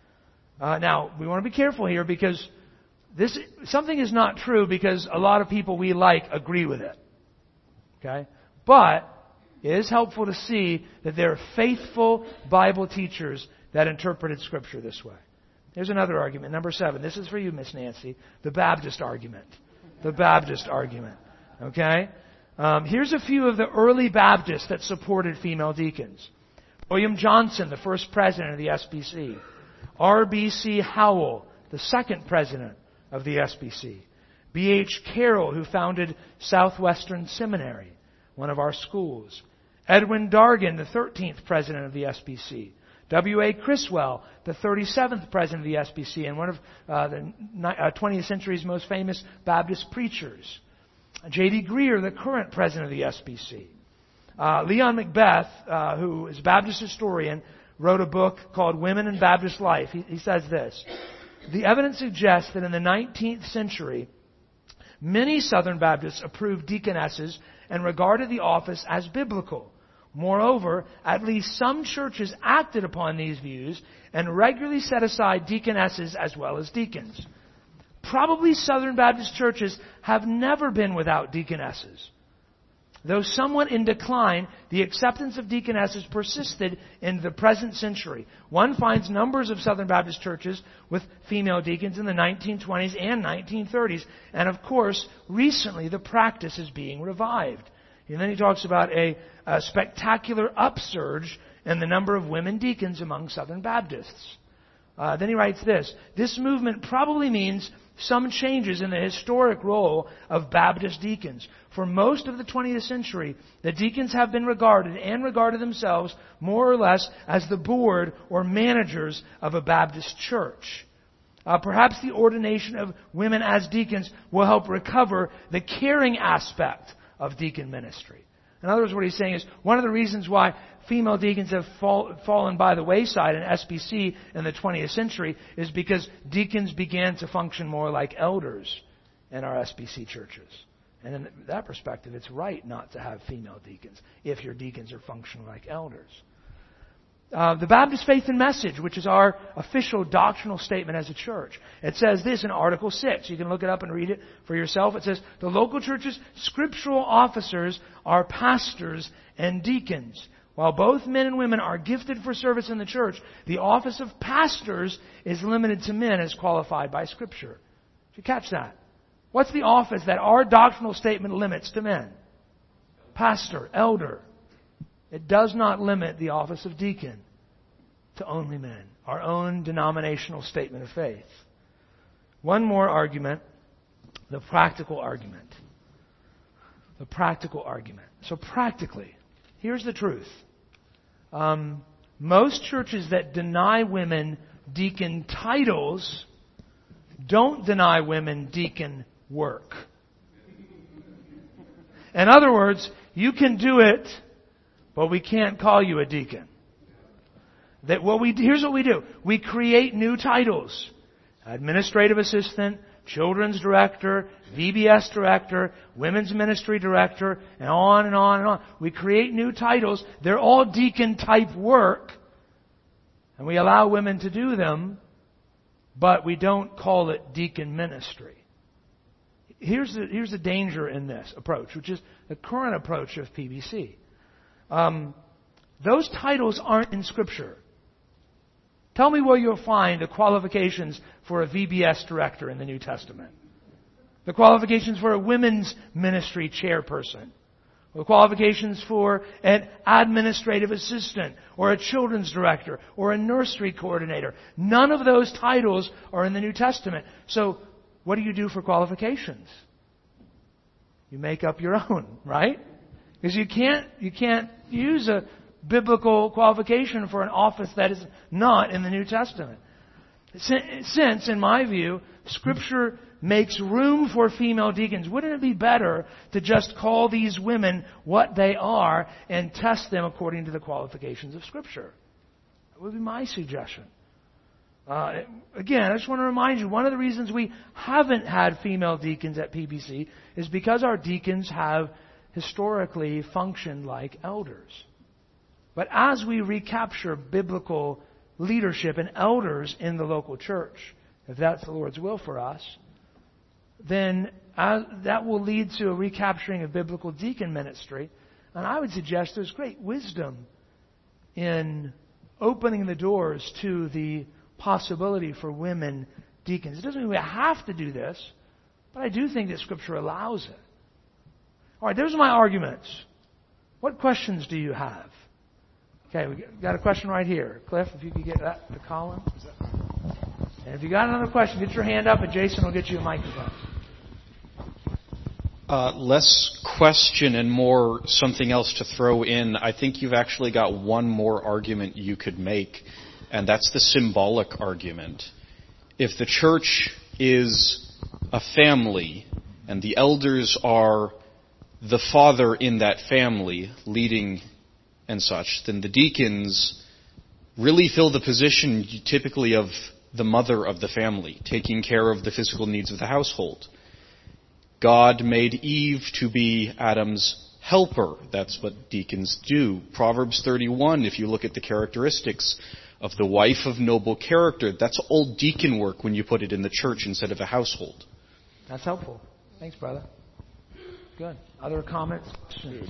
Now, we want to be careful here because something is not true because a lot of people we like agree with it. Okay? But it is helpful to see that there are faithful Bible teachers that interpreted Scripture this way. Here's another argument. Number 7. This is for you, Miss Nancy. The Baptist argument. The Baptist argument. Okay? Here's a few of the early Baptists that supported female deacons. William Johnson, the first president of the SBC. R.B.C. Howell, the second president of the SBC. B.H. Carroll, who founded Southwestern Seminary, one of our schools. Edwin Dargan, the 13th president of the SBC. W.A. Criswell, the 37th president of the SBC and one of the 20th century's most famous Baptist preachers. J.D. Greer, the current president of the SBC. Leon Macbeth, who is a Baptist historian, wrote a book called Women in Baptist Life. He says this: the evidence suggests that in the 19th century, many Southern Baptists approved deaconesses and regarded the office as biblical. Moreover, at least some churches acted upon these views and regularly set aside deaconesses as well as deacons. Probably Southern Baptist churches have never been without deaconesses. Though somewhat in decline, the acceptance of deaconesses persisted in the present century. One finds numbers of Southern Baptist churches with female deacons in the 1920s and 1930s. And of course, recently the practice is being revived. And then he talks about a spectacular upsurge in the number of women deacons among Southern Baptists. Then he writes this: this movement probably means some changes in the historic role of Baptist deacons. For most of the 20th century, the deacons have been regarded themselves more or less as the board or managers of a Baptist church. Perhaps the ordination of women as deacons will help recover the caring aspect of deacon ministry. In other words, what he's saying is one of the reasons why female deacons have fallen by the wayside in SBC in the 20th century is because deacons began to function more like elders in our SBC churches. And in that perspective, it's right not to have female deacons if your deacons are functioning like elders. The Baptist Faith and Message, which is our official doctrinal statement as a church. It says this in Article 6. You can look it up and read it for yourself. It says, the local church's scriptural officers are pastors and deacons. While both men and women are gifted for service in the church, the office of pastors is limited to men as qualified by Scripture. Did you catch that? What's the office that our doctrinal statement limits to men? Pastor, elder. It does not limit the office of deacon to only men. Our own denominational statement of faith. One more argument, the practical argument. The practical argument. So practically, here's the truth. Most churches that deny women deacon titles don't deny women deacon work. In other words, you can do it, but we can't call you a deacon. Here's what we do. We create new titles. Administrative assistant, children's director, VBS director, women's ministry director, and on and on and on. We create new titles. They're all deacon type work. And we allow women to do them, but we don't call it deacon ministry. here's the danger in this approach, which is the current approach of PBC. Those titles aren't in Scripture. Tell me where you'll find the qualifications for a VBS director in the New Testament. The qualifications for a women's ministry chairperson. The qualifications for an administrative assistant or a children's director or a nursery coordinator. None of those titles are in the New Testament. So what do you do for qualifications? You make up your own, right? Because you can't use a biblical qualification for an office that is not in the New Testament. Since, in my view, Scripture makes room for female deacons, wouldn't it be better to just call these women what they are and test them according to the qualifications of Scripture? That would be my suggestion. Again, I just want to remind you, one of the reasons we haven't had female deacons at PBC is because our deacons have historically functioned like elders. But as we recapture biblical leadership and elders in the local church, if that's the Lord's will for us, then that will lead to a recapturing of biblical deacon ministry. And I would suggest there's great wisdom in opening the doors to the possibility for women deacons. It doesn't mean we have to do this, but I do think that Scripture allows it. All right, those are my arguments. What questions do you have? Okay, we got a question right here. Cliff, if you could get that to Colin. And if you got another question, get your hand up and Jason will get you a microphone. Less question and more something else to throw in. I think you've actually got one more argument you could make, and that's the symbolic argument. If the church is a family and the elders are the father in that family leading and such, then the deacons really fill the position typically of the mother of the family, taking care of the physical needs of the household. God made Eve to be Adam's helper. That's what deacons do. Proverbs 31, if you look at the characteristics of the wife of noble character, that's all deacon work when you put it in the church instead of a household. That's helpful. Thanks, brother. Good. Other comments? Questions?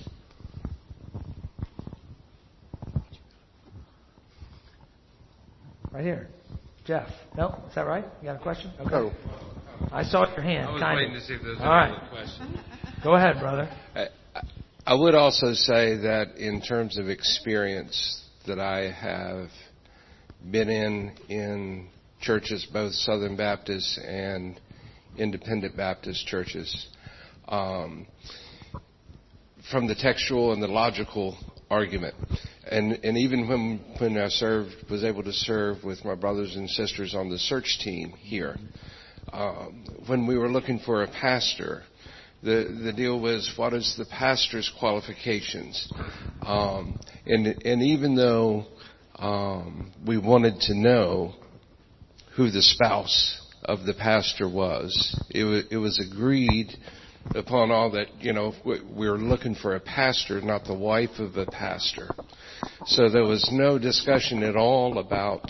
Right here. Jeff. No? Is that right? You got a question? Okay. No. I saw your hand. I was kind waiting of. to see if there was All right. another question. Go ahead, brother. I would also say that in terms of experience that I have been in churches, both Southern Baptist and Independent Baptist churches, from the textual and the logical argument. And even when I was able to serve with my brothers and sisters on the search team here, when we were looking for a pastor, the deal was, what is the pastor's qualifications? And even though we wanted to know who the spouse of the pastor was, it was agreed upon all that, we were looking for a pastor, not the wife of a pastor. So there was no discussion at all about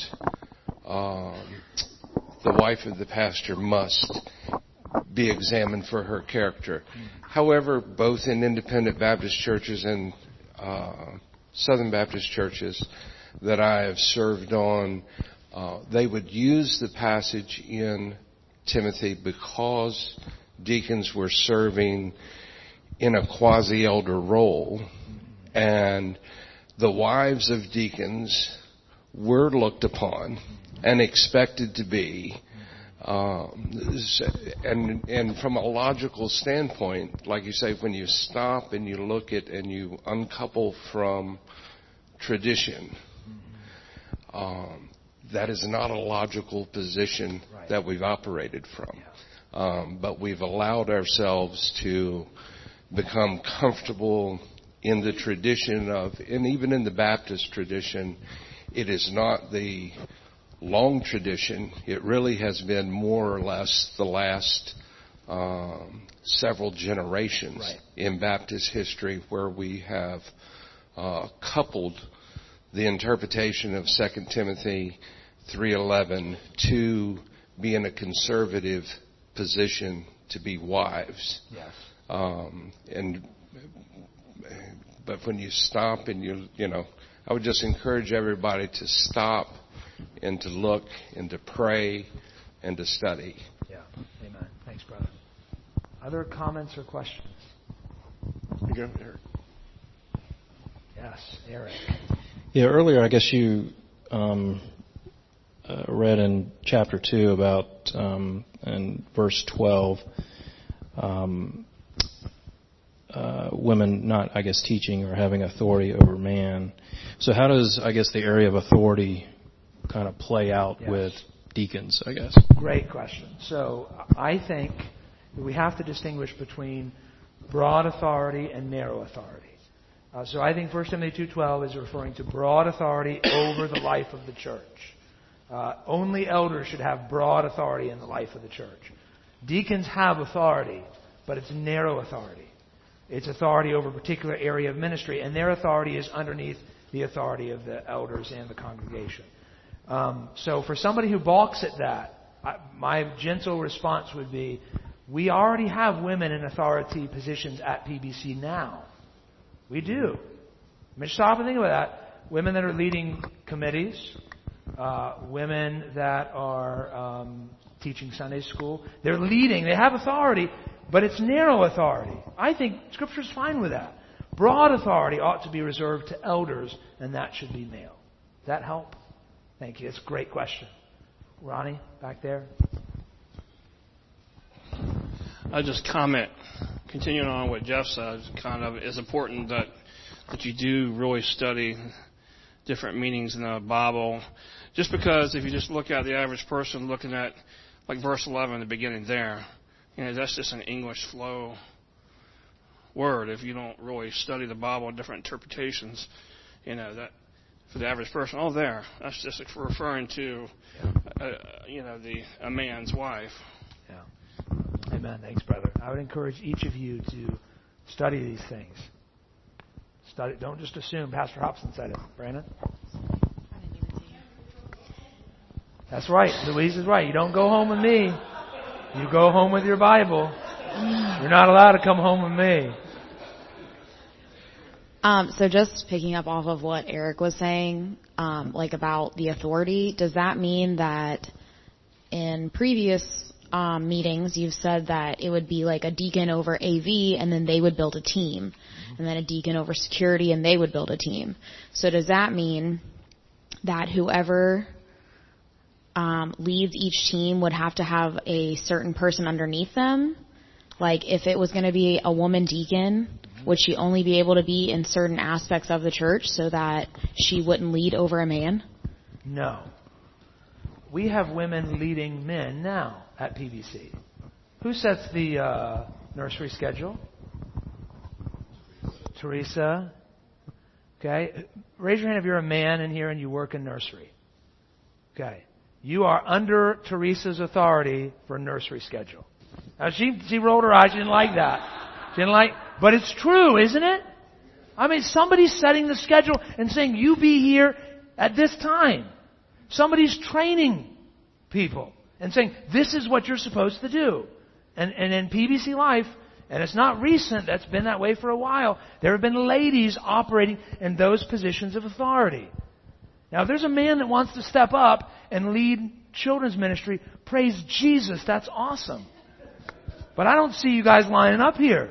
the wife of the pastor must be examined for her character. However, both in Independent Baptist churches and Southern Baptist churches that I have served on, they would use the passage in Timothy because deacons were serving in a quasi-elder role, and the wives of deacons were looked upon and expected to be, and from a logical standpoint, like you say, when you stop and you look at and you uncouple from tradition, that is not a logical position that we've operated from. But we've allowed ourselves to become comfortable in the tradition of, and even in the Baptist tradition, it is not the long tradition. It really has been more or less the last several generations in Baptist history where we have coupled the interpretation of 2 Timothy 3:11 to be in a conservative position to be wives. Yes. But when you stop and I would just encourage everybody to stop and to look and to pray and to study. Yeah. Amen. Thanks, brother. Other comments or questions? You go, Eric. Yes, Eric. Yeah, earlier I guess you read in chapter 2 about, in verse 12, women not, I guess, teaching or having authority over man. So how does, I guess, the area of authority kind of play out with deacons, I guess? Great question. So I think we have to distinguish between broad authority and narrow authority. So I think 1 Timothy 2:12 is referring to broad authority over the life of the church. Only elders should have broad authority in the life of the church. Deacons have authority, but it's narrow authority. It's authority over a particular area of ministry, and their authority is underneath the authority of the elders and the congregation. So for somebody who balks at that, my gentle response would be, we already have women in authority positions at PBC now. We do. I mean, stop and think about that. Women that are leading committees, women that are teaching Sunday school, they're leading, they have authority, but it's narrow authority. I think Scripture's fine with that. Broad authority ought to be reserved to elders, and that should be male. Does that help? Thank you. It's a great question. Ronnie, back there. I'll just comment, continuing on what Jeff said, it's important that you do really study different meanings in the Bible. Just because if you just look at the average person looking at like verse 11, the beginning there, that's just an English flow word. If you don't really study the Bible and different interpretations, that for the average person, that's just referring to, a man's wife. Yeah. Amen. Thanks, brother. I would encourage each of you to study these things. Study. Don't just assume Pastor Hobson said it. Brandon? That's right. Louise is right. You don't go home with me. You go home with your Bible. You're not allowed to come home with me. So just picking up off of what Eric was saying, about the authority, does that mean that in previous meetings you've said that it would be like a deacon over AV and then they would build a team, and then a deacon over security and they would build a team? So does that mean that whoever leads each team would have to have a certain person underneath them? Like if it was going to be a woman deacon, would she only be able to be in certain aspects of the church so that she wouldn't lead over a man? No. We have women leading men now at PBC. Who sets the nursery schedule? Teresa. Okay. Raise your hand if you're a man in here and you work in nursery. Okay. You are under Teresa's authority for a nursery schedule. Now she rolled her eyes. She didn't like that. But it's true, isn't it? I mean, somebody's setting the schedule and saying, you be here at this time. Somebody's training people and saying, this is what you're supposed to do. And in PBC Life, and it's not recent, that's been that way for a while, there have been ladies operating in those positions of authority. Now, if there's a man that wants to step up and lead children's ministry, praise Jesus, that's awesome. But I don't see you guys lining up here.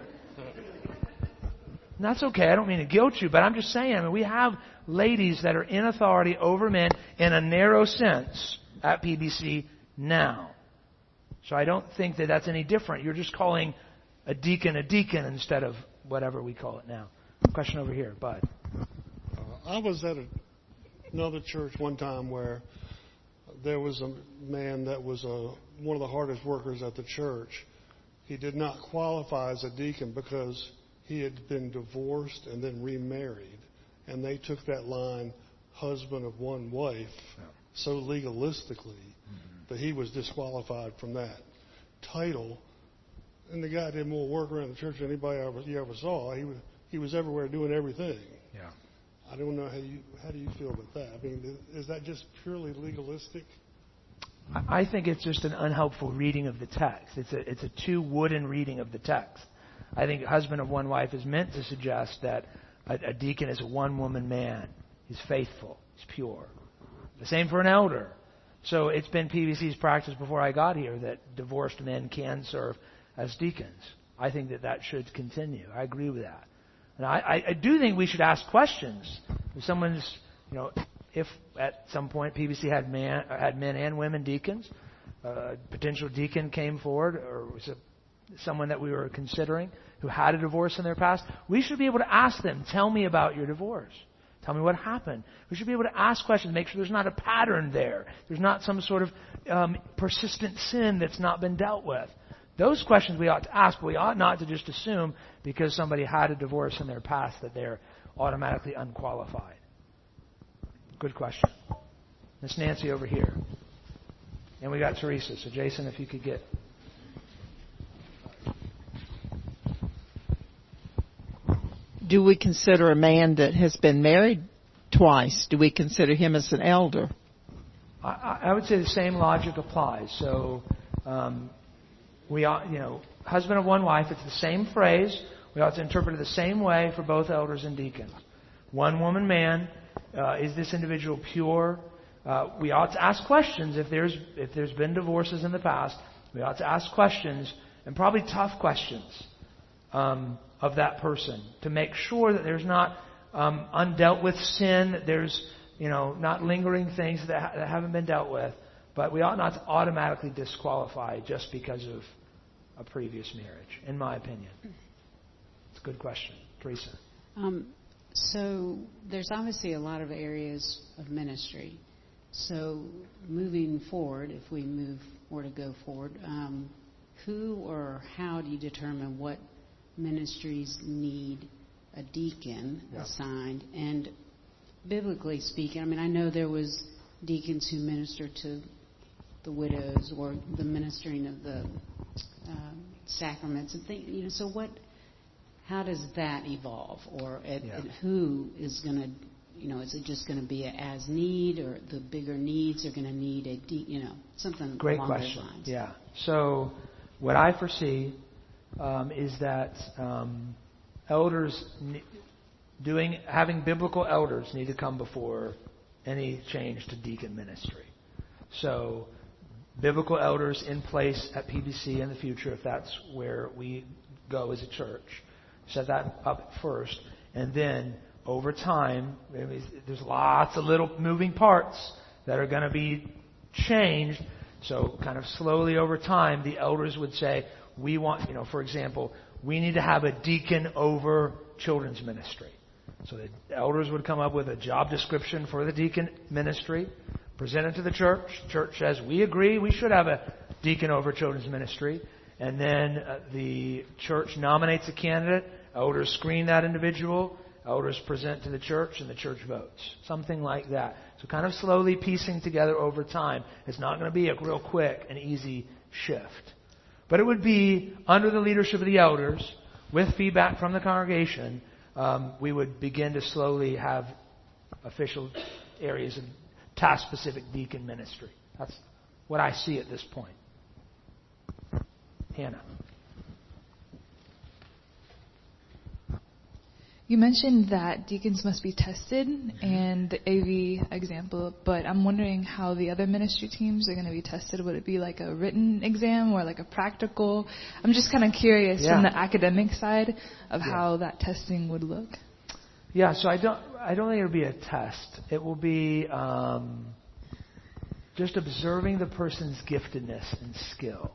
And that's okay. I don't mean to guilt you, but I'm just saying, we have ladies that are in authority over men in a narrow sense at PBC now. So I don't think that that's any different. You're just calling a deacon instead of whatever we call it now. Question over here, Bud. I was at another church one time where there was a man that was one of the hardest workers at the church. He did not qualify as a deacon because he had been divorced and then remarried. And they took that line, husband of one wife, so legalistically that he was disqualified from that title. And the guy did more work around the church than anybody you ever saw. He was everywhere doing everything. Yeah. I don't know how do you feel about that? I mean, is that just purely legalistic? I think it's just an unhelpful reading of the text. It's a too wooden reading of the text. I think husband of one wife is meant to suggest that a deacon is a one-woman man. He's faithful. He's pure. The same for an elder. So it's been PBC's practice before I got here that divorced men can serve as deacons. I think that should continue. I agree with that. And I do think we should ask questions. If someone's, if at some point PBC had men and women deacons, a potential deacon came forward, or was it someone that we were considering who had a divorce in their past, we should be able to ask them, tell me about your divorce. Tell me what happened. We should be able to ask questions, make sure there's not a pattern there. There's not some sort of persistent sin that's not been dealt with. Those questions we ought to ask, but we ought not to just assume because somebody had a divorce in their past that they're automatically unqualified. Good question. Miss Nancy over here. And we got Teresa. So Jason, if you could get... Do we consider a man that has been married twice, do we consider him as an elder? I would say the same logic applies. So we ought, husband of one wife, it's the same phrase. We ought to interpret it the same way for both elders and deacons. One woman man, is this individual pure? We ought to ask questions if there's been divorces in the past. We ought to ask questions, and probably tough questions, of that person to make sure that there's not undealt with sin, that there's not lingering things that haven't been dealt with. But we ought not to automatically disqualify just because of a previous marriage, in my opinion. It's a good question. Teresa. So there's obviously a lot of areas of ministry. So moving forward, if we were to go forward, who or how do you determine what ministries need a deacon assigned? And biblically speaking, I know there was deacons who ministered to the widows or the ministering of the sacraments and things. So how does that evolve? Or who is going to, is it just going to be as need, or the bigger needs are going to need a something Great along question. those lines? Yeah. So what I foresee is that elders having biblical elders need to come before any change to deacon ministry. So biblical elders in place at PBC in the future, if that's where we go as a church, set that up first, and then over time, there's lots of little moving parts that are going to be changed. So kind of slowly over time, the elders would say, we want, for example, we need to have a deacon over children's ministry. So the elders would come up with a job description for the deacon ministry, present it to the church. Church says, we agree we should have a deacon over children's ministry. And then the church nominates a candidate. Elders screen that individual. Elders present to the church, and the church votes. Something like that. So kind of slowly piecing together over time. It's not going to be a real quick and easy shift. But it would be under the leadership of the elders, with feedback from the congregation, we would begin to slowly have official areas of task-specific deacon ministry. That's what I see at this point. Hannah. You mentioned that deacons must be tested and the AV example, but I'm wondering how the other ministry teams are going to be tested. Would it be like a written exam or like a practical? I'm just kind of curious from the academic side of how that testing would look. Yeah, so I don't think it'll be a test. It will be just observing the person's giftedness and skill.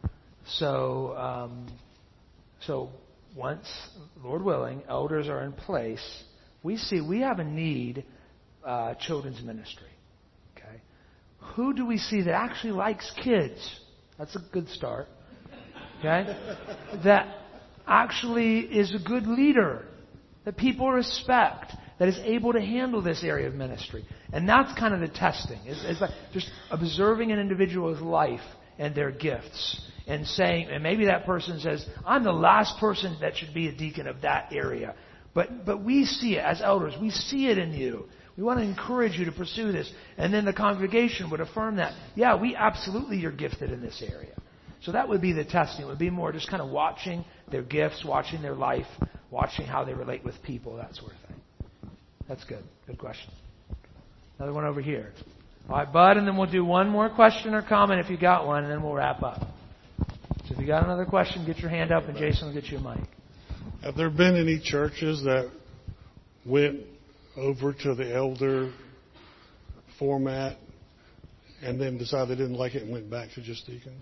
So once, Lord willing, elders are in place, we have a need, children's ministry. Okay, who do we see that actually likes kids? That's a good start. Okay, that actually is a good leader, that people respect, that is able to handle this area of ministry. And that's kind of the testing. It's like just observing an individual's life and their gifts. And saying, and maybe that person says, I'm the last person that should be a deacon of that area. But we see it as elders. We see it in you. We want to encourage you to pursue this. And then the congregation would affirm that. Yeah, you're gifted in this area. So that would be the testing. It would be more just kind of watching their gifts, watching their life, watching how they relate with people, that sort of thing. That's good. Good question. Another one over here. All right, Bud, and then we'll do one more question or comment if you got one, and then we'll wrap up. So if you got another question, get your hand up, and Jason will get you a mic. Have there been any churches that went over to the elder format and then decided they didn't like it and went back to just deacons?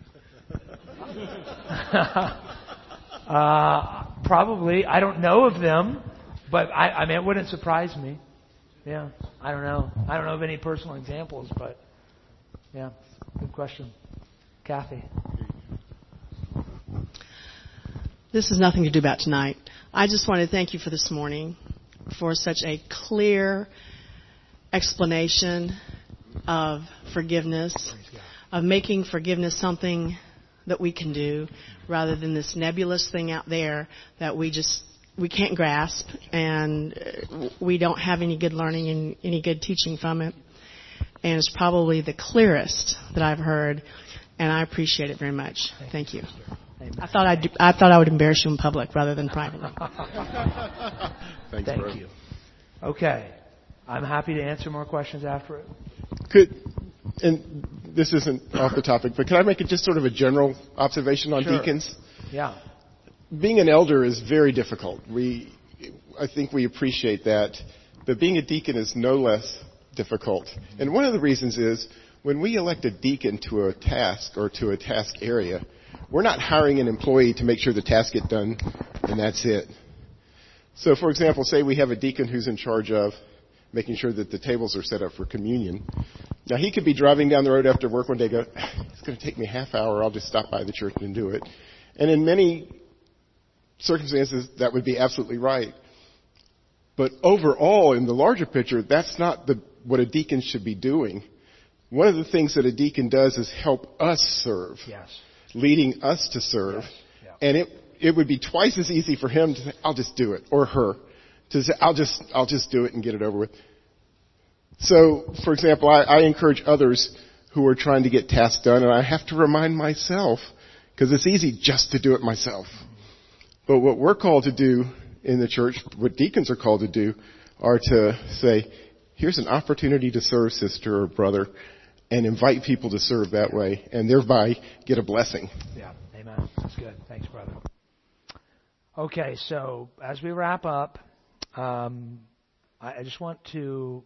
Probably. I don't know of them, but I mean, it wouldn't surprise me. Yeah, I don't know. I don't know of any personal examples, but yeah, good question. Kathy. This has nothing to do about tonight. I just want to thank you for this morning, for such a clear explanation of forgiveness, of making forgiveness something that we can do rather than this nebulous thing out there that we can't grasp, and we don't have any good learning and any good teaching from it. And it's probably the clearest that I've heard, and I appreciate it very much. Thank you. I thought I would embarrass you in public rather than privately. Thank you. Okay. I'm happy to answer more questions after it. And this isn't off the topic, but can I make it just sort of a general observation on deacons? Yeah. Being an elder is very difficult. I think we appreciate that, but being a deacon is no less difficult. And one of the reasons is when we elect a deacon to a task or to a task area, we're not hiring an employee to make sure the task gets done, and that's it. So, for example, say we have a deacon who's in charge of making sure that the tables are set up for communion. Now, he could be driving down the road after work one day and go, it's going to take me a half hour. I'll just stop by the church and do it. And in many circumstances, that would be absolutely right. But overall, in the larger picture, that's not what a deacon should be doing. One of the things that a deacon does is help us serve. Yes. Leading us to serve. Yes. Yeah. And it would be twice as easy for him to say, I'll just do it, or her, to say, I'll just do it and get it over with. So, for example, I encourage others who are trying to get tasks done, and I have to remind myself, because it's easy just to do it myself. But what we're called to do in the church, what deacons are called to do, are to say, here's an opportunity to serve sister or brother, and invite people to serve that way, and thereby get a blessing. Yeah, amen. That's good. Thanks, brother. Okay, so as we wrap up, I just want to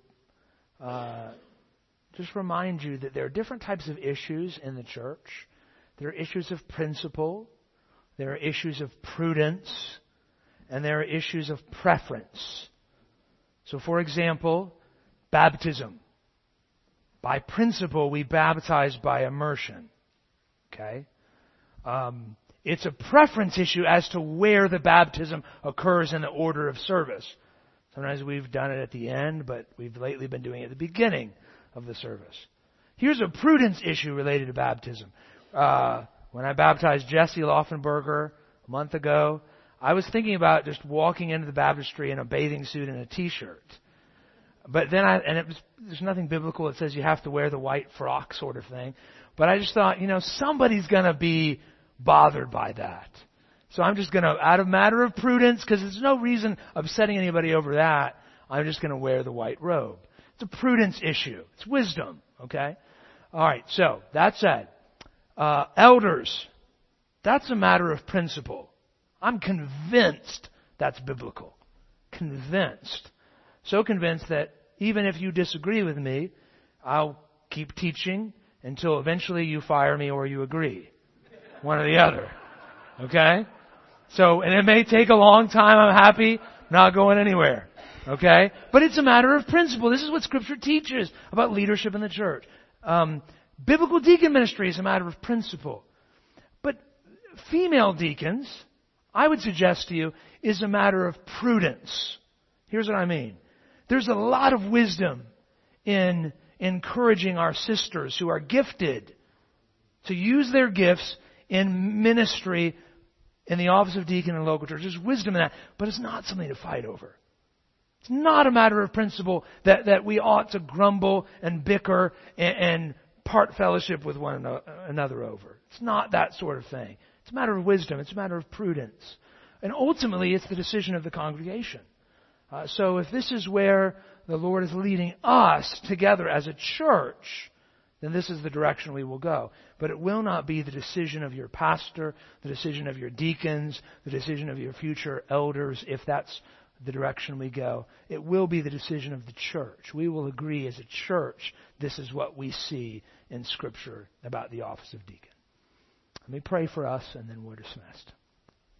just remind you that there are different types of issues in the church. There are issues of principle, there are issues of prudence, and there are issues of preference. So, for example, baptism. By principle, we baptize by immersion. Okay? It's a preference issue as to where the baptism occurs in the order of service. Sometimes we've done it at the end, but we've lately been doing it at the beginning of the service. Here's a prudence issue related to baptism. When I baptized Jesse Laufenberger a month ago, I was thinking about just walking into the baptistry in a bathing suit and a t-shirt. But then there's nothing biblical that says you have to wear the white frock sort of thing. But I just thought, somebody's going to be bothered by that. So I'm just going to, out of matter of prudence, because there's no reason upsetting anybody over that, I'm just going to wear the white robe. It's a prudence issue. It's wisdom, okay? All right, so that said, elders, that's a matter of principle. I'm convinced that's biblical. Convinced. So convinced that even if you disagree with me, I'll keep teaching until eventually you fire me or you agree. One or the other. Okay? So, and it may take a long time. I'm happy, not going anywhere. Okay? But it's a matter of principle. This is what Scripture teaches about leadership in the church. Biblical deacon ministry is a matter of principle. But female deacons, I would suggest to you, is a matter of prudence. Here's what I mean. There's a lot of wisdom in encouraging our sisters who are gifted to use their gifts in ministry in the office of deacon in a local church. There's wisdom in that, but it's not something to fight over. It's not a matter of principle that we ought to grumble and bicker and part fellowship with one another over. It's not that sort of thing. It's a matter of wisdom. It's a matter of prudence. And ultimately, it's the decision of the congregation. So if this is where the Lord is leading us together as a church, then this is the direction we will go. But it will not be the decision of your pastor, the decision of your deacons, the decision of your future elders, if that's the direction we go. It will be the decision of the church. We will agree as a church, this is what we see in Scripture about the office of deacon. Let me pray for us, and then we're dismissed.